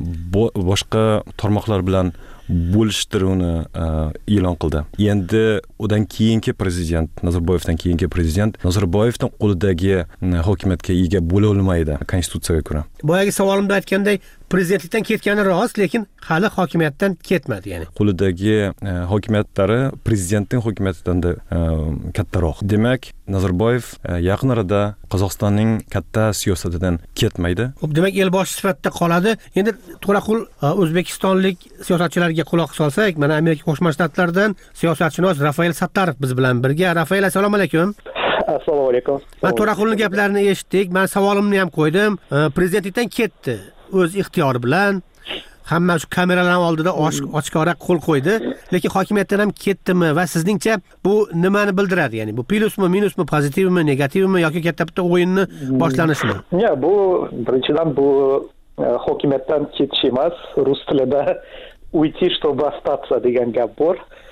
boshqa tarmoqlar bilan bo'lishtiruvni e'lon qildi. Endi undan keyingi prezident, Nazarboyevdan keyingi prezident Nazarboyevning qo'lidagi hokimiyatga ega bo'la olmaydi konstitutsiyaga ko'ra. Boyagi savolimda aytganday, prezidentlikdan ketgani rost, lekin hali hokimiyatdan ketmadi, ya'ni. Qo'lidagi hokimiyatlari prezidentning hokimiyatidan da kattaroq. Demak, Nazarboyev yaqin orada Qozog'istonning katta siyosatidan ketmaydi. Demak, elboshi sifatida qoladi. Endi To'raqul, o'zbekistonlik siyosatchilarga quloq solsak, mana Amerika Qo'shma Shtatlaridan siyosatshunos Rafael Sattarov biz bilan birga. Rafael, assalomu alaykum. Assalomu alaykum. Men To'raqulning gaplarini eshitdik. Men savolimni ham qo'ydim. Prezidentlikdan ketdi o'z ixtiyori bilan. Hamma shu kameralar oldida oshkora qo'l qo'ydi, lekin hokimiyatdan ham ketdimi va sizningcha bu nimani bildiradi? Ya'ni bu plyusmi, minusmi, pozitivmi, negativmi yoki katta bitta o'yinni boshlanishimi? Ya, bu birinchidan bu hokimiyatdan ketish emas, rus tilida uйти, чтобы остаться degan gap bor.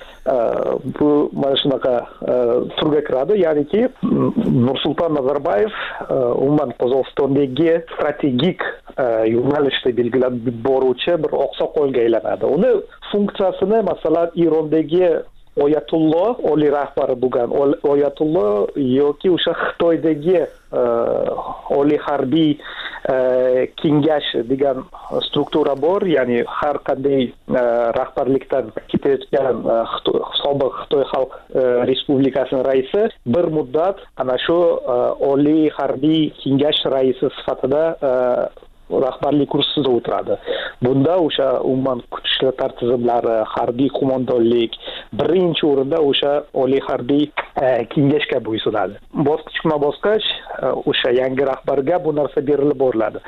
Bu mana shunaqa turga kiradi, ya'niki Nursulton Nazarboyev umuman Qozog'istondagi strategik yo'nalishda belgilab boruvchi bir oqsoqolga aylanadi. Uni funksiyasini masalan Irondagi Oyatullo oliy rahbari bo'lgan Oyatullo yoki o'sha Xitoydagi oliy harbiy kengash degan struktura bor, ya'ni har qanday rahbarlikdan ketayotgan sobiq Xitoy Xalq Respublikasining raisi bir muddat ana shu oliy harbiy kengash raisi sifatida rahbarlik kursisida o'tiradi. Bunda o'sha umuman kuchlar tartiblari, harbiy qo'mondonlik, birinchi o'rinda o'sha oliy harbiy kengashga bo'ysunadi. Bosqichma-bosqich o'sha yangi rahbarga bu narsa berilib boriladi.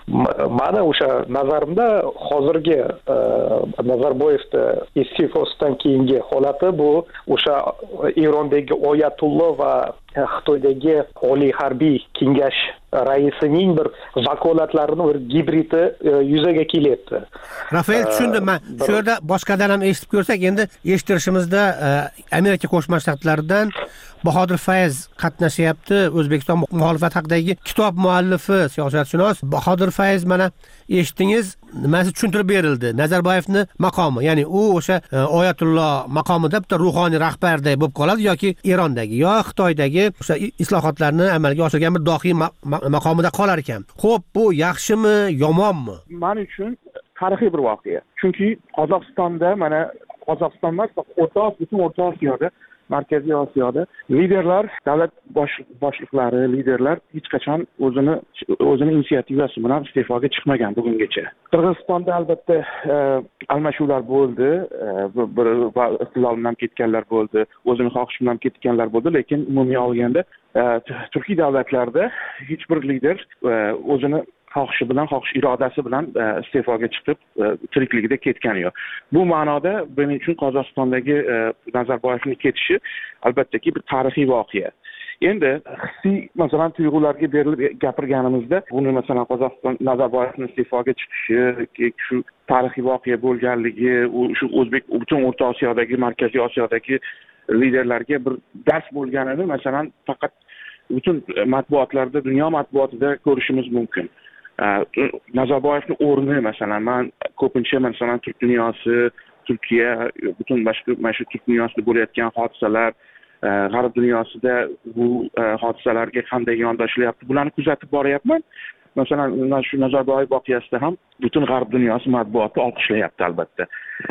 Mana o'sha nazarimda hozirgi Nazarboyevni iste'fosidan keyingi holati bu o'sha Erondagi Oyatullo va Xitoydagi Oliy harbiy kengash raisining bir vakolatlarini bir gibridi yuzaga kelyapti. Rafael, tushundim. Men shu yerda boshqadan ham eshitib ko'rsak, endi eshittirishimizda Amerika Qo'shma Shtatlaridan Bahodir Fayz qatnashyapti. O'zbekiston muxolifat haqidagi kitob muallifi, siyosatshunos Bahodir Fayz, mana eshitdingiz, nimasi tushuntirib berildi. Nazarboyevni maqomi, ya'ni u o'sha Oyatullo maqomida bitta ruhoniy rahbarday bo'lib qoladi yoki Erondagi yo Xitoydagi o'sha islohotlarni amalga oshirgan bir dohiy maqomida qolar ekan. Xo'p, bu yaxshimi, yomonmi? Men uchun tarixiy bir voqea. Chunki Qozog'istonda, mana Qozog'iston emas, O'rta butun O'rta Osiyoda, Markaziy Osiyoda liderlar, davlat boshliqlari, liderlar hech qachon o'zini o'zini inisiativasi bilan iste'foga chiqmagan bugungacha. Qirg'izistonda albatta almashuvlar bo'ldi, bir iqtidor bilan ketganlar bo'ldi, o'zini xohishi bilan ketganlar bo'ldi, lekin umumiy olganda turkiy davlatlarda hech bir lider o'zini xohishi bilan, xohish irodasi bilan iste'foga chiqib tirikligida ketgani yo'q. Bu ma'noda men uchun Qozog'istondagi Nazarboyevning ketishi albattaki bir tarixiy voqea. Endi hissiy masalan tuyg'ularga berilib gapirganimizda, buni masalan Qozog'iston Nazarboyevning iste'foga chiqishi, shu tarixiy voqea bo'lganligi, u shu o'zbek butun O'rta Osiyodagi, Markaziy Osiyodagi liderlarga bir dars bo'lganini masalan faqat butun matbuotlarda, dunyo matbuotida ko'rishimiz mumkin. Nazarboyevning o'rni masalan men ko'pincha masalan turk dunyosi, Turkiya, butun boshqa mana shu turk dunyosida bo'layotgan hodisalar, g'arb dunyosida bu hodisalarga qanday yondashilyapti, bularni kuzatib boryapman. Masalan, shu Nazarboyev voqeasida ham butun g'arb dunyosi matbuoti olqishlayapti albatta.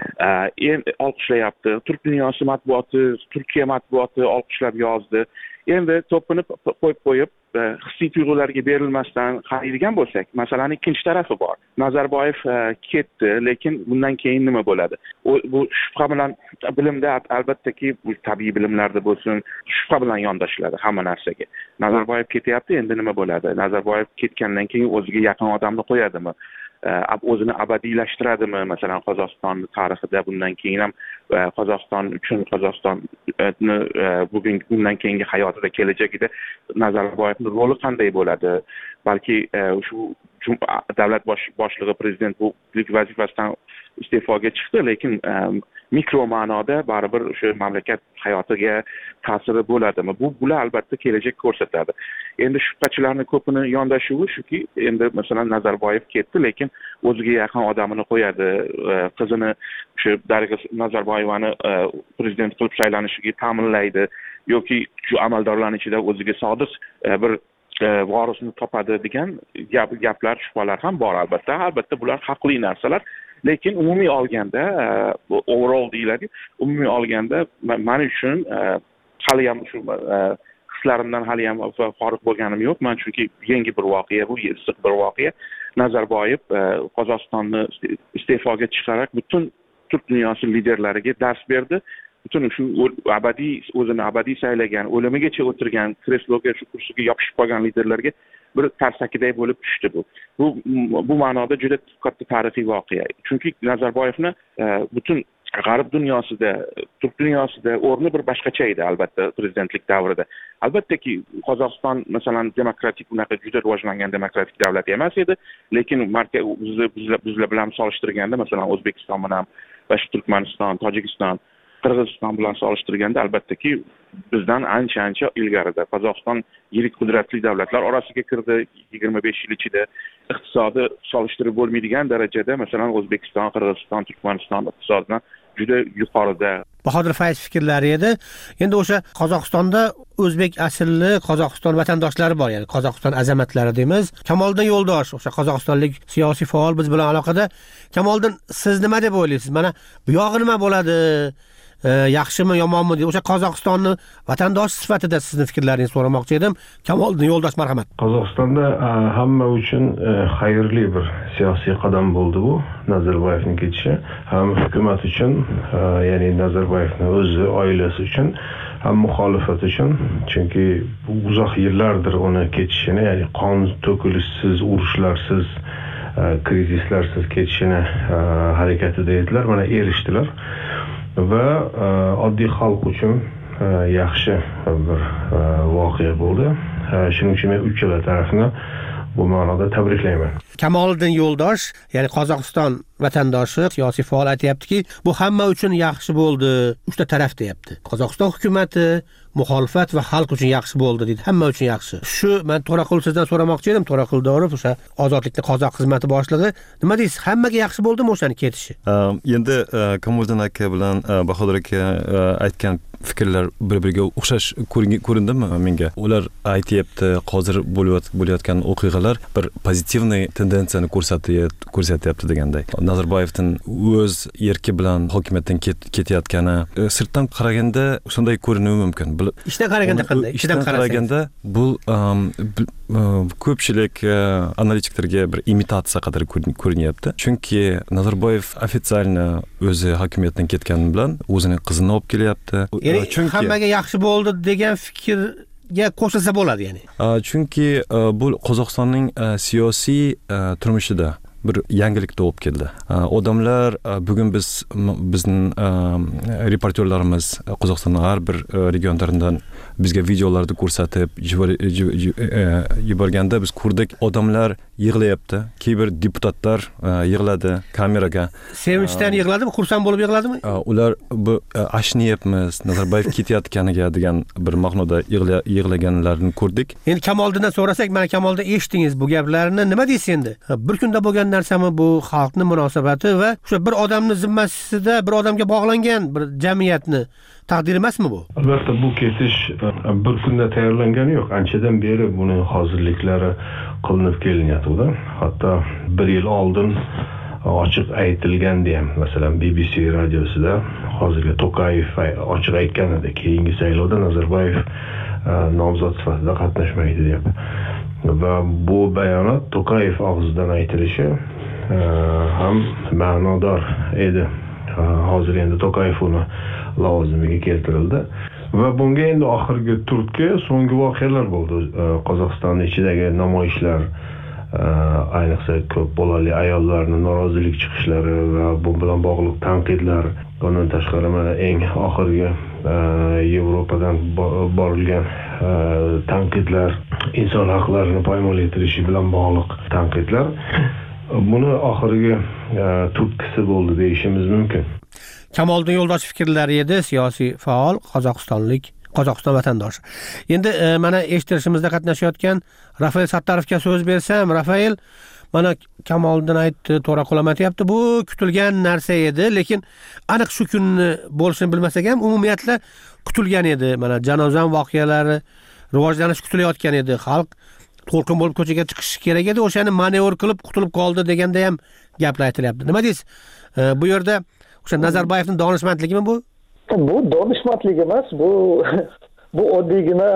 Endi olqishlayapti. Turk dunyosi matbuoti, Turkiya matbuoti olqishlab yozdi. Endi to'pini qo'yib qo'yib hissiy tuyg'ularga berilmasdan qaraydigan bo'lsak, masalaning ikkinchi tarafi bor. Nazarboyev ketdi, lekin bundan keyin nima bo'ladi? Bu shubha bilan bilimda albattaki bu tabiiy bilimlarda bo'lsin, shubha bilan yondashiladi hamma narsaga. Nazarboyev ketyapti, endi nima bo'ladi? Nazarboyev ketgandan keyin o'ziga yaqin odamni qo'yadimi? O'zini abadiylashtiradimi? Masalan, Qozog'iston tarixida bundan keyin ham Qozog'iston uchun, Qozog'istonni bugun bundan keyingi hayotida, kelajagida Nazarboyevning roli qanday bo'ladi? Balki shu davlat boshlig'i, prezident bu vazifasidan iste'foga chiqdi, lekin mikro ma'noda baribir o'sha mamlakat hayotiga ta'siri bo'ladimi? Bu bular albatta kelajak ko'rsatadi. Endi shubhachilarning ko'pini yondashuvi shuki, endi masalan Nazarboyev ketdi, lekin o'ziga yaqin odamini qo'yadi, qizini shu Darig'a Nazarboyevani prezident qilib saylanishiga ta'minlaydi yoki shu amaldorlarning ichida o'ziga sodiq bir vorisni topadi degan gaplar, shubhalar ham bor albatta. Albatta bular haqli narsalar. Lekin umumiy olganda, overall deyiladi, umumiy olganda men uchun hali ham shu hislarimdan hali ham forig' bo'lganim yo'q. Men chunki yangi bir voqea, bu issiq bir voqea. Nazarboyev Qozog'istonni iste'foga chiqarib butun turk dunyosi liderlariga dars berdi. Butun shu abadiy o'zini abadiy saylagan, o'limigacha o'tirgan, kresloga, shu kursiga yopishib qolgan liderlarga bir tarsakiday bo'lib tushdi bu. Bu bu ma'noda juda katta tarixiy voqea. Chunki Nazarboyevni butun g'arb dunyosida, turk dunyosida o'rni bir boshqacha edi albatta prezidentlik davrida. Albattaki Qozog'iston masalan demokratik, unaqa juda rivojlangan demokratik davlat emas edi, lekin marka bizlar bilan solishtirganda, masalan O'zbekiston bilan va Turkmaniston, Tojikiston, Qirg'iziston bilan solishtirganda albattaki bizdan ancha-ancha ilgarida. Qozog'iston yirik qudratli davlatlar orasiga kirdi yigirma besh yil ichida. Iqtisodi solishtirib bo'lmaydigan darajada, masalan O'zbekiston, Qirg'iziston, Turkmaniston iqtisodidan juda yuqorida. Bahodir Fayz fikrlari edi. Endi o'sha Qozog'istonda o'zbek asilli Qozog'iston vatandoshlari bor, ya'ni Qozog'iston azamatlari deymiz. Kamoliddin Yo'ldosh, o'sha qozog'istonlik siyosiy faol biz bilan aloqada. Kamoliddin, siz nima deb o'ylaysiz? Mana bu yog'i nima bo'ladi? Yaxshimi, yomonmi deb o'sha Qozog'istonni vatandosh sifatida sizni fikrlaringizni so'ramoqchi edim. Kamoliddin Yo'ldosh, marhamat. Qozog'istonda hamma uchun xayrli bir siyosiy qadam bo'ldi bu Nazarboyevning ketishi. Ham hukumat uchun, ya'ni Nazarboyevning o'zi, oilasi uchun ham muxolifat uchun, chunki uzoq yillardir uni ketishini, ya'ni qon to'kilishsiz, urushlarsiz, krizislarsiz ketishini harakatida edilar, mana erishdilar va oddiy xalq uchun yaxshi bir voqea bo'ldi. Shuning uchun men uchala tarafni bu ma'noda tabriklayman. Kamoliddin Yo'ldosh, ya'ni Qozog'iston vatandoshi, siyosiy faol aytayaptiki, bu hamma uchun yaxshi bo'ldi, uchta taraf deyapti. Qozog'iston hukumatı, muxolifat va xalq uchun yaxshi bo'ldi deydi, hamma uchun yaxshi. Shu men To'raqul sizdan so'ramoqchi edim, To'raqul Dorov, o'sha ozodlikning qozoq xizmati boshlig'i, nima deysiz? Hammaga yaxshi bo'ldimi o'shani ketishi? Endi Kamoliddin aka bilan Bahodir aka aytgan fikrlar bir-biriga o'xshash ko'rindimi menga? Ular aytayapti, hozir bo'layotgan o'qiyalar bir pozitivniy tendensiyani ko'rsatyapti deganday. Nazarboyevning o'z erki bilan hokimiyatdan ketayotgani sirtdan qaraganda shunday ko'rinishi mumkin. Ishdan qaraganda qanday? Ishdan qaraganda bu ko'pchilik analitiklarga bir imitatsiya qadar ko'rinyapti. Chunki Nazarboyev ofitsialni o'zi hokimiyatdan ketgani bilan o'zining qizini olib kelyapti. Chunki hammaga yaxshi bo'ldi degan fikr ga qo'shilsa bo'ladi ya'ni. Chunki bu Qozog'istonning siyosiy turmushida bir yangilik tug'ib keldi. Odamlar bugun biz bizning reportyorlarimiz Qozog'istonning har bir regionlaridan bizga videolarni ko'rsatib yuborganda biz ko'rdik, odamlar yig'layapti. Kibir deputatlar yig'ladi kameraga. Sevinchdan yig'ladimi, xursand bo'lib yig'ladimi? Ular bu ashniyapmiz, Nazarboyev ketayotganiga degan bir ma'noda yig'laganlarni ko'rdik. Endi Kamoliddindan so'rasak, mana Kamoliddin eshitdingiz bu gaplarni, nima deysiz endi? Bir kunda bo'lgan narsami bu xalqning munosabati va o'sha bir odamning zimmasida bir odamga bog'langan bir jamiyatni taqdiri emasmi bu? Albatta bu ketish bir kunda tayyorlangani yo'q. Anchadan beri buning hozirliklari qilinib kelinyapti. Hatto bir yil oldin ochiq aytilgandi ham. Masalan, B B C radiosida hozirgi To'qayev ochiq aytgan edi, keyingi saylovda Nazarboyev nomzod sifatida qatnashmaydi deb. Va bu bayonot To'qayev og'zidan aytilishi ham ma'nodor edi. Hozir endi To'qayev uni lavozimiga keltirildi va bunga endi oxirgi turtki so'nggi voqealar bo'ldi. Qozog'iston ichidagi namoyishlar, ayniqsa ko'p bolali ayollarning norozilik chiqishlari va bu bilan bog'liq tanqidlar, bundan tashqari mana eng oxirgi Yevropadan borilgan tanqidlar, inson haqlarini poymol etilishi bilan bog'liq tanqidlar buni oxirgi turtkisi bo'ldi deyishimiz mumkin. Kamoliddin Yo'ldosh fikrlari edi, siyosiy faol, Qozog'istonlik, Qozog'iston vatandoshi. Endi mana eshittirishimizda qatnashayotgan Rafael Sattarovga so'z bersam, Rafael, mana Kamoliddin aytdi, To'raqul aytayapti, bu kutilgan narsa edi, lekin aniq shu kunni bo'lishini bilmasak ham umumiyatla kutilgan edi. Mana Janozan voqealari rivojlanish kutilayotgan edi. Xalq to'lqin bo'lib ko'chaga chiqishi kerak edi, o'shani manevr qilib qutulib qoldi deganda ham gaplar aytilyapti. Nima deysiz? Bu yerda o'sha Nazarboyevning donishmandligimi bu? Bu donishmandlik emas, bu bu oddiygina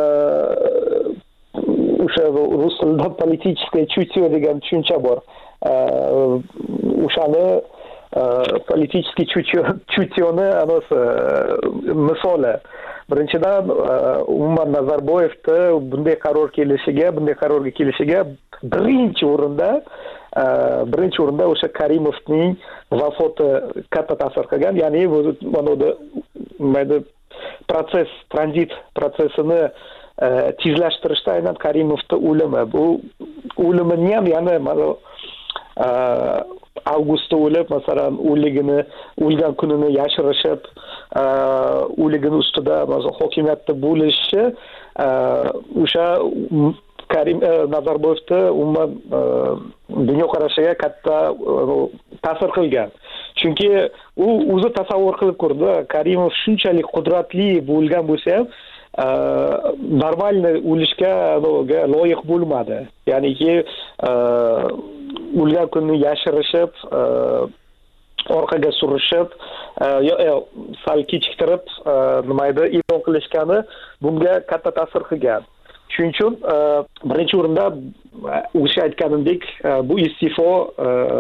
o'sha rus tilida politicheskiy chutyo degan tushuncha bor. O'shani politicheskiy chutyo chutyoni anosi misoli. Birinchidan umuman Nazarboyevni bunday qaror kelishiga, bunday qarorga kelishiga birinchi o'rinda birinchi o'rinda o'sha Karimovning vafoti katta ta'sir qilgan. Ya'ni bu mana mayda proses, tranzit prosesini tezlashtirishda aynan Karimovning o'limi. Bu o'limini ham yana mana avgustda o'lib, masalan, o'ligini, o'lgan kunini yashirishib, o'ligini ustida masalan hokimiyatda bo'lishi o'sha Karim Nazarboyevni umuman dunyoqarashiga katta ta'sir qilgan. Chunki u o'zi tasavvur qilib ko'rdi, Karimov shunchalik qudratli bo'lgan bo'lsa ham normalniy o'lishga loyiq bo'lmadi. Ya'niki o'lgan kunni yashirishib, orqaga surishib, sal kechiktirib nima edi e'lon qilishgani bunga katta ta'sir qilgan. Shuning uchun birinchi o'rinda o'sha aytganimdek bu iste'fo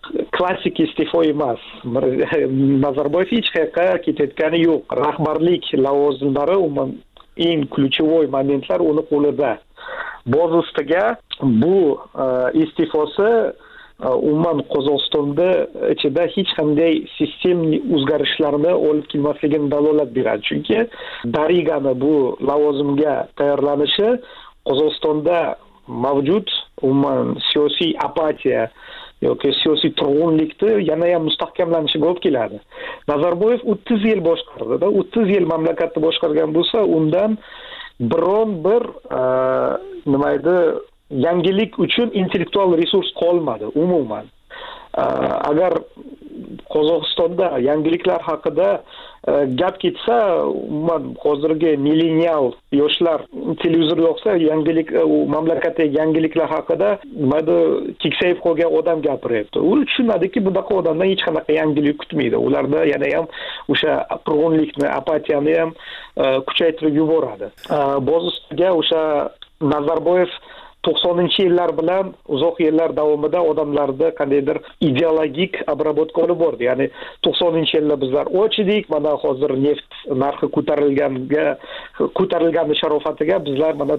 klassik iste'fo emas. Nazarboyev hech qayerga ketayotgani yo'q. Rahbarlik lavozimlari umuman eng ключевой momentlar uni qo'lida. Boz ustiga bu iste'fosi umuman Qozog'istonda ichida hech qanday sistemli o'zgarishlarni olib kelmasligini dalolat beradi. Chunki Darigani bu lavozimga tayyorlanishi Qozog'istonda mavjud umuman siyosiy apatiya yoki siyosiy turg'unlikni yana ham mustahkamlanishiga olib keladi. Nazarboyev o'ttiz yil boshqardi, o'ttiz yil mamlakatni boshqargan bo'lsa, undan biron bir nima edi, yangilik uchun intellektual resurs qolmadi umuman. Agar Qozog'istonda yangiliklar haqida gap ketsa, umuman hozirgi millenial yoshlar televizor yo'qsa, yangilik mamlakatdagi yangiliklar haqida nimada keksayib qolgan odam gapiryapti. U tushunadiki, bunaqa odamdan hech qanaqa yangilik kutmaydi. Ularda yana ham o'sha turg'unlikni, apatiyani ham kuchaytirib yuboradi. Boz ustiga o'sha Nazarboyev to'qsoninchi yillar bilan uzoq yillar davomida odamlarda qandaydir ideologik обработка olib bordi. Ya'ni to'qsoninchi yilda bizlar och edik, mana hozir neft narxi ko'tarilganga ko'tarilgani sharofatiga bizlar mana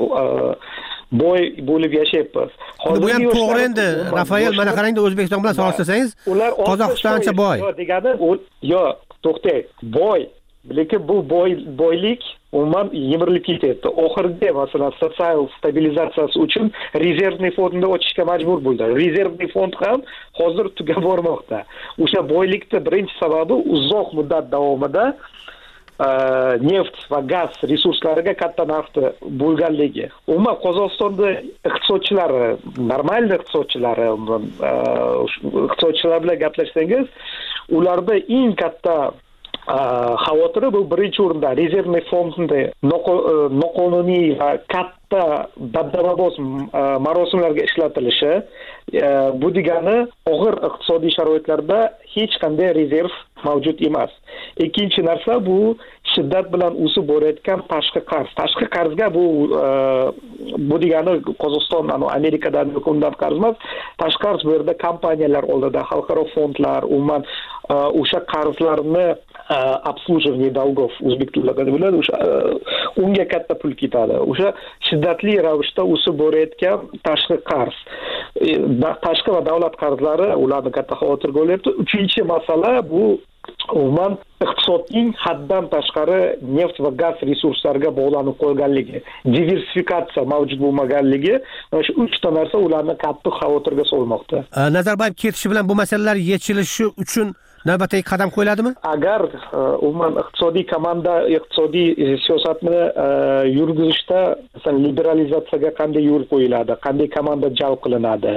boy bo'lib yashayapmiz. Hozir bu ham to'g'ri endi. Rafael, mana qarangda O'zbekiston bilan solishsangiz, Qozog'istoncha boy. Yo'q degani, yo'q, to'xtang. Boy, lekin bu boy boylik umuman yemirilib ketyapti. Oxirgi masalan sotsial stabilizatsiyasi uchun rezervniy fondni ochishga majbur bo'ldi. Rezervniy fond ham hozir tugab bormoqda. O'sha boylikning birinchi sababi uzoq muddat davomida neft va gaz resurslariga katta narxda bo'lganligi. Umuman Qozog'istonda iqtisodchilari, normal iqtisodchilari, iqtisodchilar bilan gaplashsangiz, ularda eng katta xavotiri bu birinchi o'rinda rezervniy fondni noqonuniy va katta dabdababoz marosimlarga ishlatilishi. Bu degani og'ir iqtisodiy sharoitlarda hech qanday rezerv mavjud emas. Ikkinchi narsa bu shiddat bilan o'sib borayotgan tashqi qarz. Tashqi qarzga bu bu degani Qozog'iston, Amerikadan hukumatdan qarz emas, tashqi qarz bu yerda kompaniyalar oldida, xalqaro fondlar, umuman o'sha qarzlarni обслуживание долгов o'zbek tilida bo'ladi, o'sha unga katta pul ketadi. O'sha shiddatli ravishda o'sib borayotgan tashqi qarz, tashqi va davlat qarzlari ularni katta xavotirga olyapti. Uchinchi masala bu umuman iqtisodning haddan tashqari neft va gaz resurslariga bog'lanib qolganligi, diversifikatsiya mavjud bo'lmaganligi, mana shu uchta narsa ularni katta xavotirga solmoqda. Nazarboyev ketishi bilan bu masalalar yechilishi uchun navbatdagi qadam qo'yiladimi? Agar umuman iqtisodiy komanda iqtisodiy siyosatni yurgizishda masalan liberalizatsiyaga qanday yo'l qo'yiladi, qanday komanda jalb qilinadi,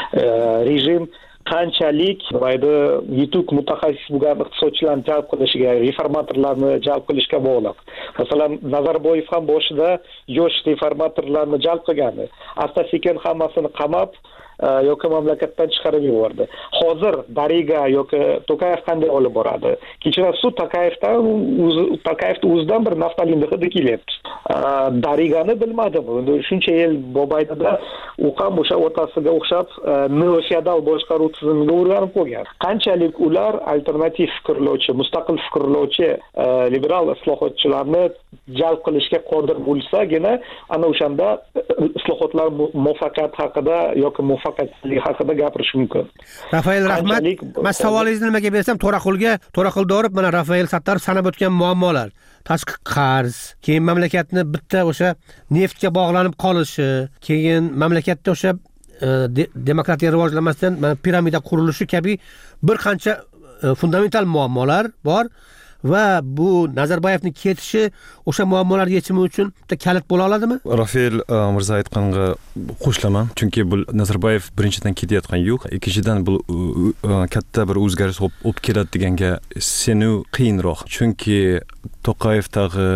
rejim qanchalik mayda yutuq mutaxassis bo'lgan iqtisodchilarni jalb qilishiga, reformatorlarni jalb qilishga bog'liq. Masalan, Nazarboyev ham boshida yosh reformatorlarni jalb qilgandi. Asta-sekin hammasini qamab yoki mamlakatdan chiqarib yubordi. Hozir Dariga yoki Tokayev qanday olib boradi? Kechirasiz, Tokayevdan o'zi Tokayevning o'zidan bir naftalinni hidi kelyapti. Darigani bilmadim. Endi shuncha yil Bobaydada u ham o'sha otasiga o'xshab neofeodal boshqaruv tizimiga o'rganib qolgan. Qanchalik ular alternativ fikrlovchi, mustaqil fikrlovchi liberal islohotchilarni jalb qilishga qodir bo'lsagina, ana o'shanda islohotlar muvaffaqiyat haqida yoki muvaffaqiyatsizlik haqida gapirish mumkin. Rafael, rahmat. Men savolingizni nimaga bersam, To'raqulga, To'raquldo'rib mana Rafael Sattorov sanab o'tgan muammolar, tashqi qarz, keyin mamlakatni bitta o'sha neftga bog'lanib qolishi, keyin mamlakatda o'sha demokratiya rivojlanmasdan mana piramida qurilishi kabi bir qancha fundamental muammolar bor. Va bu Nazarboyevning ketishi o'sha muammolar yechimi uchun kalit bo'la oladimi? Rafael Mirzo aytganiga qo'shilaman, chunki bu Nazarboyev birinchidan ketayotgan yo'q, ikkinchidan bu katta bir o'zgarish olib keladi deganga seni qiyinroq, chunki To'qayev tag'i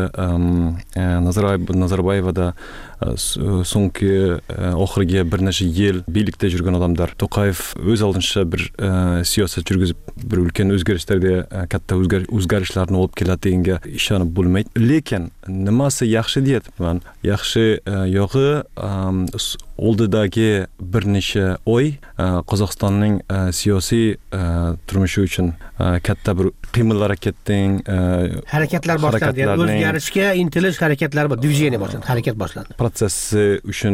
Nazarboyevda so'nggi oxirgi bir necha yil birlikda yurgan odamlar To'qayev o'z oldicha bir siyosat yurgizib bir ulkan o'zgarishlarga katta o'zgarishlarni olib keladi deganga ishonib bo'lmaydi. Lekin nimasi yaxshi deyapman? Yaxshi yog'i oldidagi bir necha oy Qozog'istonning siyosiy turmushi uchun katta bir qiymal harakatning harakatlar boshlandi. O'zgarishga intilish harakatlari bor, движение boshlandi, harakat boshlandi. Protsessi uchun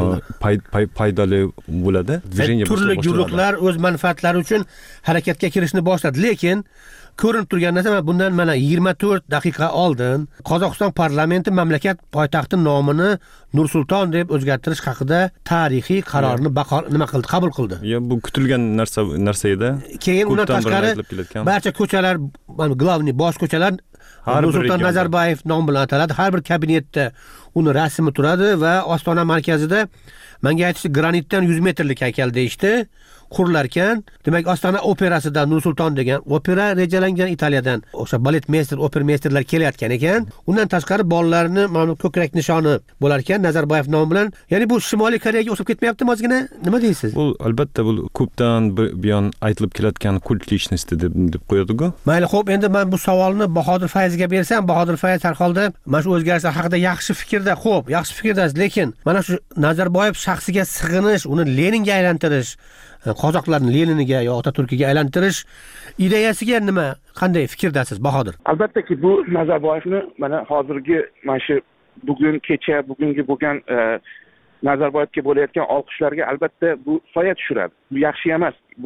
foydali bo'ladi. Turli guruhlar o'z manfaatlari uchun harakatga kirishni boshladi. Lekin ko'rinib turgan narsa bundan mana yigirma to'rt daqiqa oldin Qozog'iston parlamenti mamlakat poytaxti nomini Nur-Sulton deb o'zgartirish haqida tarixiy qarorni nima qildi, qabul qildi. Ya bu kutilgan narsa narsa edi. Keyin undan tashqari barcha ko'chalar, glavniy bosh ko'chalar Nur-Sulton Nazarboyev nomi bilan ataladi. Har bir kabinetda uni rasmi turadi va Ostona markazida menga aytishdi granitdan yuz metrlik haykal deyishdi. Qurilar ekan. Demak, Ostona operasida Nur-Sulton degan opera rejalangan Italiyadan. O'sha balletmeyster, opermeysterlar kelayotgan ekan. Undan tashqari bolalarni mana ko'krak nishoni bo'lar ekan Nazarboyev nomi bilan. Ya'ni bu Shimoliy Koreyaga o'xshab ketmayaptimi ozgina? Nima deysiz? Bu albatta bu ko'pdan buyon aytilib kelayotgan kult lичности deb deb qo'yadi-ku. Mayli, xo'p, endi men bu savolni Bahodir Fayzga bersam, Bahodir Fayz har holda mana shu o'zgarishlar haqida yaxshi fikrda, xo'p, yaxshi fikrda, lekin mana shu Nazarboyev shaxsiga sig'inish, uni Leninga aylantirish, qozoqlarni Leniniga yo Otaturkiga aylantirish ideyasiga nima, qanday fikrdasiz Bahodir? Albattaki bu Nazarboyevni mana hozirgi mana shu bugun kecha bugungi bo'lgan Nazarboyevga bo'layotgan olqishlarga albatta bu soya tushiradi. Bu yaxshi emas. Bu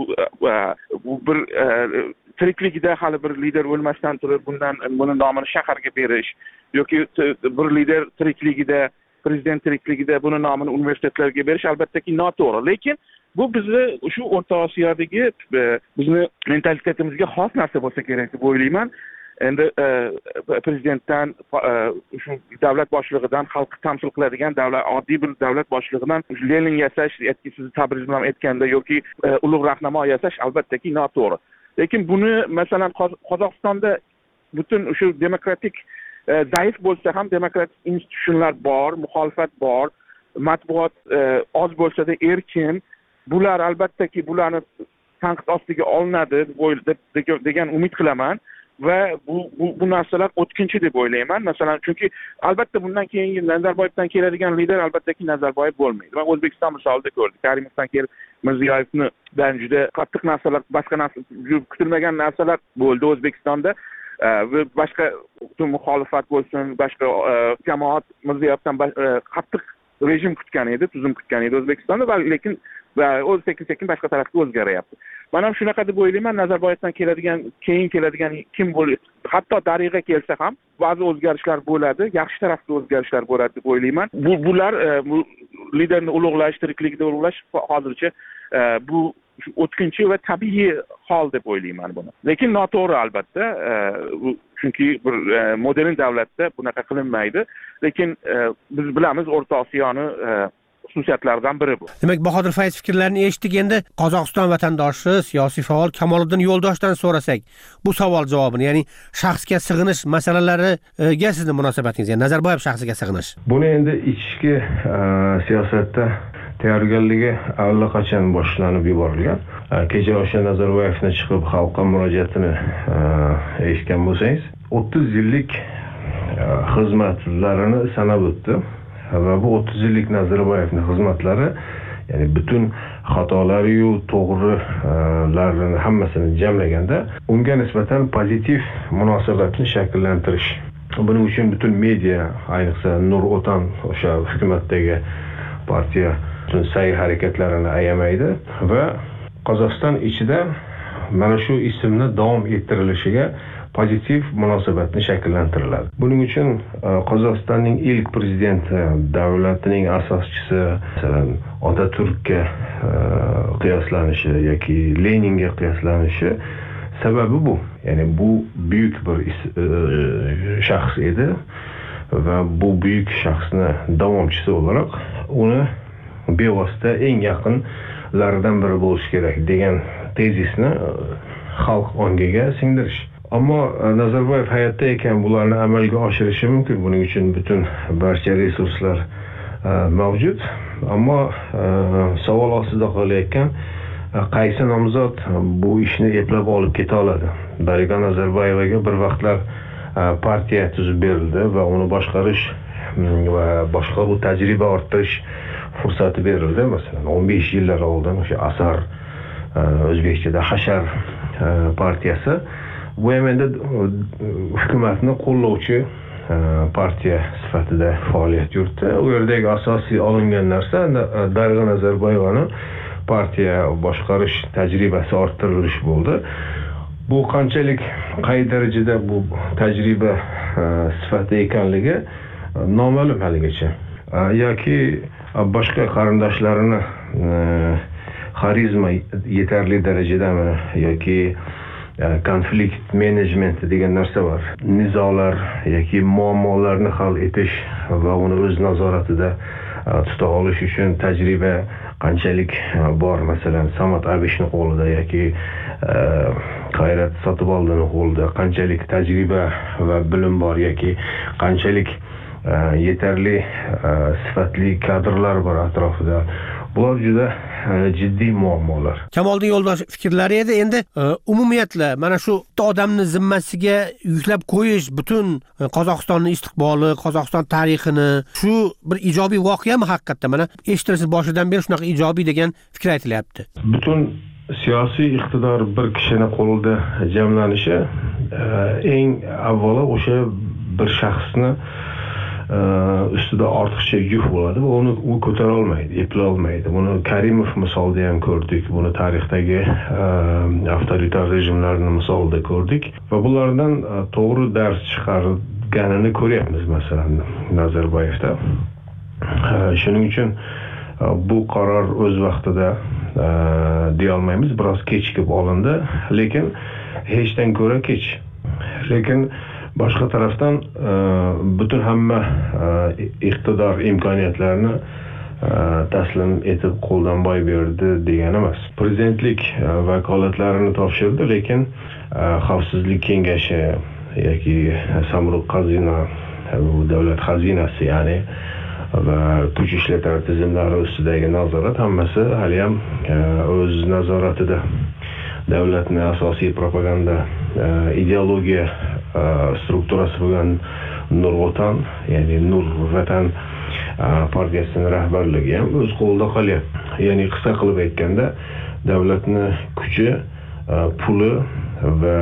bu bir tirikligida hali bir lider bo'lmasdan turib bundan buni nomini shaharga berish yoki bir lider tirikligida, prezident tirikligida buni nomini universitetlarga berish albattaki noto'g'ri. Lekin bu bizni shu O'rta Osiyodagi bizni mentalitetimizga xos narsa bo'lsa kerak deb o'ylayman. Endi prezidentdan shu davlat boshlig'idan xalqni tamsil qiladigan davlat oddiy bir davlat boshlig'idan Lenin yasash, sizni Tabriz bilan aytganda yoki ulug' rahnamo yasash albattaki noto'g'ri. Lekin buni masalan Qozog'istonda butun shu demokratik zaif bo'lsa ham demokratik institutsionlar bor, muxolifat bor, matbuot oz bo'lsa-da erkin. Bular albattaki bularni tanqid ostiga olinadi deb degan umid qilaman va bu bu, bu narsalar o'tkinchi deb o'ylayman. Masalan, chunki albatta bundan keyingi Nazarboyevdan keladigan lider albattaki Nazarboyev bo'lmaydi. Men O'zbekiston misolida ko'rdik. Karimovdan kelib Mirziyoyevni dan juda qattiq narsalar, boshqa narsa, kutilmagan narsalar bo'ldi O'zbekistonda. Va boshqa muxolifat bo'lsin, boshqa jamoat Mirziyoyevdan qattiq rejim kutgan edi, tuzum kutgan edi O'zbekistonda, va lekin va o'z sekin-sekin boshqa tarafga o'zgaryapti. Men ham shunaqa deb o'ylayman, Nazarboyevdan keladigan, keyin keladigan kim bo'ladi, hatto Dariga kelsa ham ba'zi o'zgarishlar bo'ladi, yaxshi tarafga o'zgarishlar bo'ladi deb o'ylayman. Bu bular bu liderni ulug'lash, tirikligida ulug'lash hozircha bu o'tkinchi va tabiiy hol deb o'ylayman buni. Lekin noto'g'ri albatta, chunki bir modern davlatda bunaqa qilinmaydi. Lekin biz bilamiz O'rta Osiyoni xususiyatlaridan biri bu. Demak, Bahodir Fayz fikrlarini eshitdik. Endi Qozog'iston vatandoshi, siyosiy faol Kamoliddin Yo'ldoshdan so'rasak, bu savol javobini, ya'ni shaxsga sig'inish masalalariga sizning munosabatingiz, ya'ni Nazarboyev shaxsiga sig'inish. Buni endi ichki siyosatda tayyorgarligi allaqachon boshlanib yuborilgan. Kecha o'sha Nazarboyevni chiqib xalqqa murojaatini eshitgan bo'lsangiz, o'ttiz yillik xizmatlarini sanab o'tdi. Va bu o'ttiz yillik Nazarboyevning xizmatlari, ya'ni butun xatolari yu to'g'rilarini hammasini jamlaganda unga nisbatan pozitiv munosabatni shakllantirish. Buning uchun butun media, ayniqsa Nur Otan o'sha hukumatdagi partiya butun sa'y harakatlarini ayamaydi va Qozog'iston ichida mana shu ismni davom ettirilishiga pozitiv munosabatni shakllantiriladi. Buning uchun Qozog'istonning ilk prezidenti, davlatining asoschisi, masalan, Otaturkga qiyoslanishi yoki Leninga qiyoslanishi sababi bu. Ya'ni bu buyuk bir shaxs edi va bu buyuk shaxsni davomchisi o'laroq uni bevosita eng yaqinlaridan biri bo'lish kerak degan tezisni xalq ongiga singdirish. ammo Nazarboyev hayotda ekan bularni amalga oshirishi mumkin. Buning uchun butun barcha resurslar mavjud. Ammo savol ostida qolayotgan qaysi nomzod bu ishni eplab olib keta oladi? Darig'a Nazarboyevaga bir vaqtlar partiya tuzib berildi va uni boshqarish va boshqaruv tajriba orttirish fursati berildi. Masalan, o'n besh yillar oldin o'sha Asar, o'zbekchada Hashar partiyasi bu ham endi hukumatni qo'llovchi partiya sifatida faoliyat yuritdi. U yerdagi asosiy olingan narsa Darig'a Nazarboyevani partiya boshqarish tajribasi orttirilish bo'ldi. Bu qanchalik qay darajada bu tajriba sifati ekanligi noma'lum haligacha. Yoki boshqa qarindoshlarini xarizma yetarli darajadami yoki konflikt menejment degan narsa bor. Nizolar yoki muammolarni hal etish va uni o'z nazoratida tuta olish uchun tajriba qanchalik bor. Masalan, Samat Abishning qo'lida yoki Qayrat Sotiboldining qo'lida qanchalik tajriba va bilim bor yoki qanchalik yetarli sifatli kadrlar bor atrofida. Bular juda jiddiy muammolar. Kamoliddin Yo'ldosh fikrlari edi. Endi umumiyatla mana shu odamni zimmasiga yuklab qo'yish butun Qozog'istonning istiqboli, Qozog'iston tarixini, shu bir ijobiy voqeami haqiqatda? Mana eshittirasiz, boshidan beri shunaqa ijobiy degan fikr aytilyapti. Butun siyosiy iqtidor bir kishining qo'lida jamlanishi eng avvalo o'sha bir shaxsni ustida ortiqcha yuk bo'ladi va uni u ko'tara olmaydi, eplay olmaydi. Buni Karimov misolida ham ko'rdik, buni tarixdagi avtoritar rejimlarning misolida ko'rdik va bulardan to'g'ri dars chiqarganini ko'ryapmiz masalan Nazarboyevda. Shuning uchun bu qaror o'z vaqtida deya olmaymiz, biroz kechikib olindi, lekin hechdan ko'ra kech. Lekin boshqa tarafdan butun hamma iqtidor imkoniyatlarini taslim etib qo'ldan boy berdi degani emas. Prezidentlik vakolatlarini topshirdi, lekin xavfsizlik kengashi yoki Samruq xazina, davlat xazinasi, ya'ni va kuch ishlatar tizimlari ustidagi nazorat hammasi hali ham o'z nazoratida. Davlatning asosiy propaganda ideologiya strukturasi bo'lgan Nur Vatan, ya'ni Nur Vatan partiyasining rahbarligi ham o'z qo'lida qolyapti. Ya'ni qisqa qilib aytganda, davlatning kuchi, puli va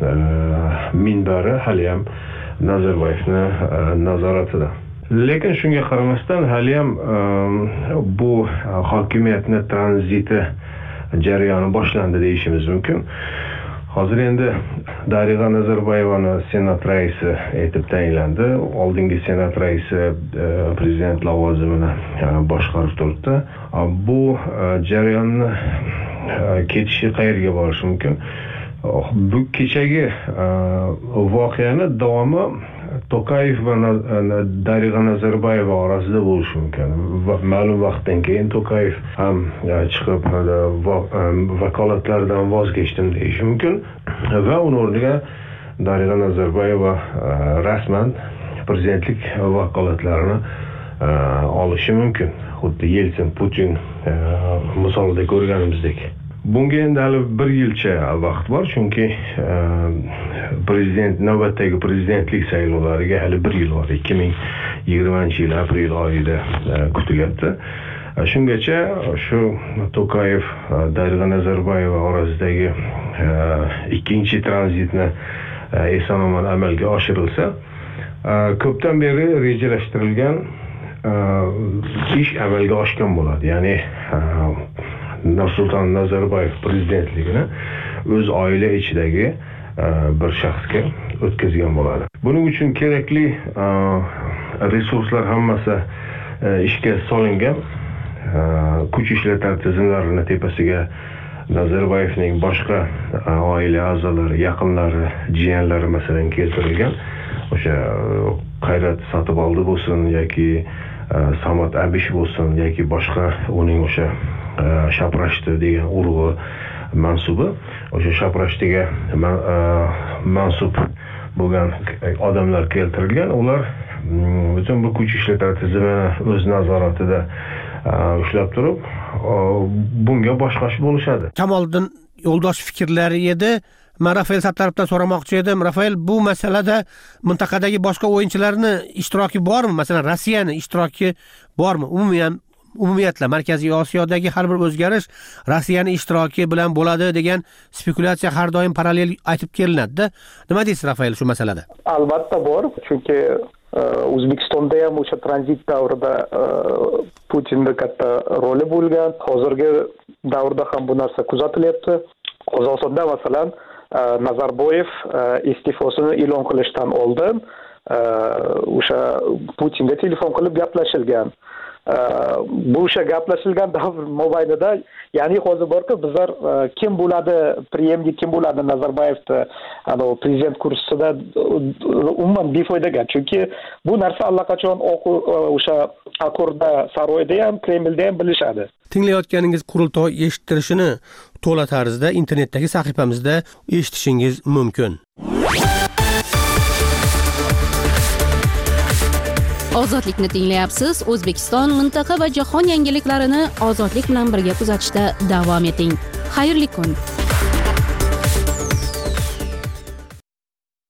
minbari hali ham Nazarboyevning nazoratida. Lekin shunga qaramasdan hali ham bu hokimiyatning tranziti jarayoni boshlandi deyishimiz mumkin. Hozir endi Darig'a Nazarboyevani senat raisi etib tayinlandi. Oldingi senat raisi prezident lavozimini boshqarib turibdi. Bu jarayonni ketishi qayerga borishi mumkin? Bu kechagi voqeani davomi Tokayev va Darig'a Nazarboyeva orasida bo'lishi mumkin. Ma'lum vaqtdan keyin Tokayev ham chiqib vakolatlardan voz kechdim deyishi mumkin va uning o'rniga Darig'a Nazarboyeva rasman prezidentlik vakolatlarini olishi mumkin. Xuddi Yeltsin, Putin misolida ko'rganimizdek. Bunga endi hali bir yilcha vaqt bor, chunki prezident navbatdagi prezidentlik saylovlariga hali bir yil bor. ikki ming yigirmanchi yil aprel oyida kutilyapti. Shungacha shu Tokayev, Darig'a Nazarboyeva orasidagi ikkinchi tranzitni eson-omon amalga oshirilsa, ko'pdan beri rejalashtirilgan ish amalga oshgan bo'ladi. Ya'ni Nursulton Nazarboyev prezidentligini o'z oila ichidagi bir shaxsga o'tkazgan bo'ladi. Buning uchun kerakli resurslar hammasi ishga solingan. Kuch ishlatar tizimlarini tepasiga Nazarboyevning boshqa oila a'zolari, yaqinlari, jiyanlari masalan keltirilgan. O'sha Qayrat Sotiboldi bo'lsin yoki Samat Abish bo'lsin yoki boshqa uning o'sha shaprashdi degan urug'i mansubi o'sha shaprashtiga mansub bo'lgan odamlar keltirilgan. Ular butun bu kuch ishlatma tizimini o'z nazoratida ushlab turib, bunga boshqacha bo'lishadi. Kamoliddin yo'ldosh fikrlari edi. Men Rafael Sattorovdan so'ramoqchi edim. Rafael, bu masalada mintaqadagi boshqa o'yinchilarning ishtiroki bormi? Masalan, Rossiyani ishtiroki bormi? Umuman umumiyatla Markaziy Osiyodagi har bir o'zgarish Rossiyani ishtiroki bilan bo'ladi degan spekulatsiya har doim parallel aytib kelinadi-da. Nima deysiz Rafael shu masalada? Albatta bor, chunki O'zbekistonda ham o'sha tranzit davrida Putinning katta roli bo'lgan. Hozirgi davrda ham bu narsa kuzatilyapti. Qozog'istonda masalan Nazarboyev iste'fosini e'lon qilishdan oldin o'sha Putinga telefon qilib gaplashilgan. Bu o'sha gaplashilgan davr mobaynida, ya'ni hozir borki bizlar kim bo'ladi, preemnik kim bo'ladi Nazarboyevni ana prezident kursisida umuman befoydaga. Chunki bu narsa allaqachon o'sha akorda saroyda ham, Kremlda ham bilishadi. Tinglayotganingiz qurultoy eshittirishini to'la tarzda internetdagi sahifamizda eshitishingiz mumkin. Ozodlikni tinglayapsiz. O'zbekiston, mintaqa va jahon yangiliklarini ozodlik bilan birga kuzatishda davom eting. Xayrli kun.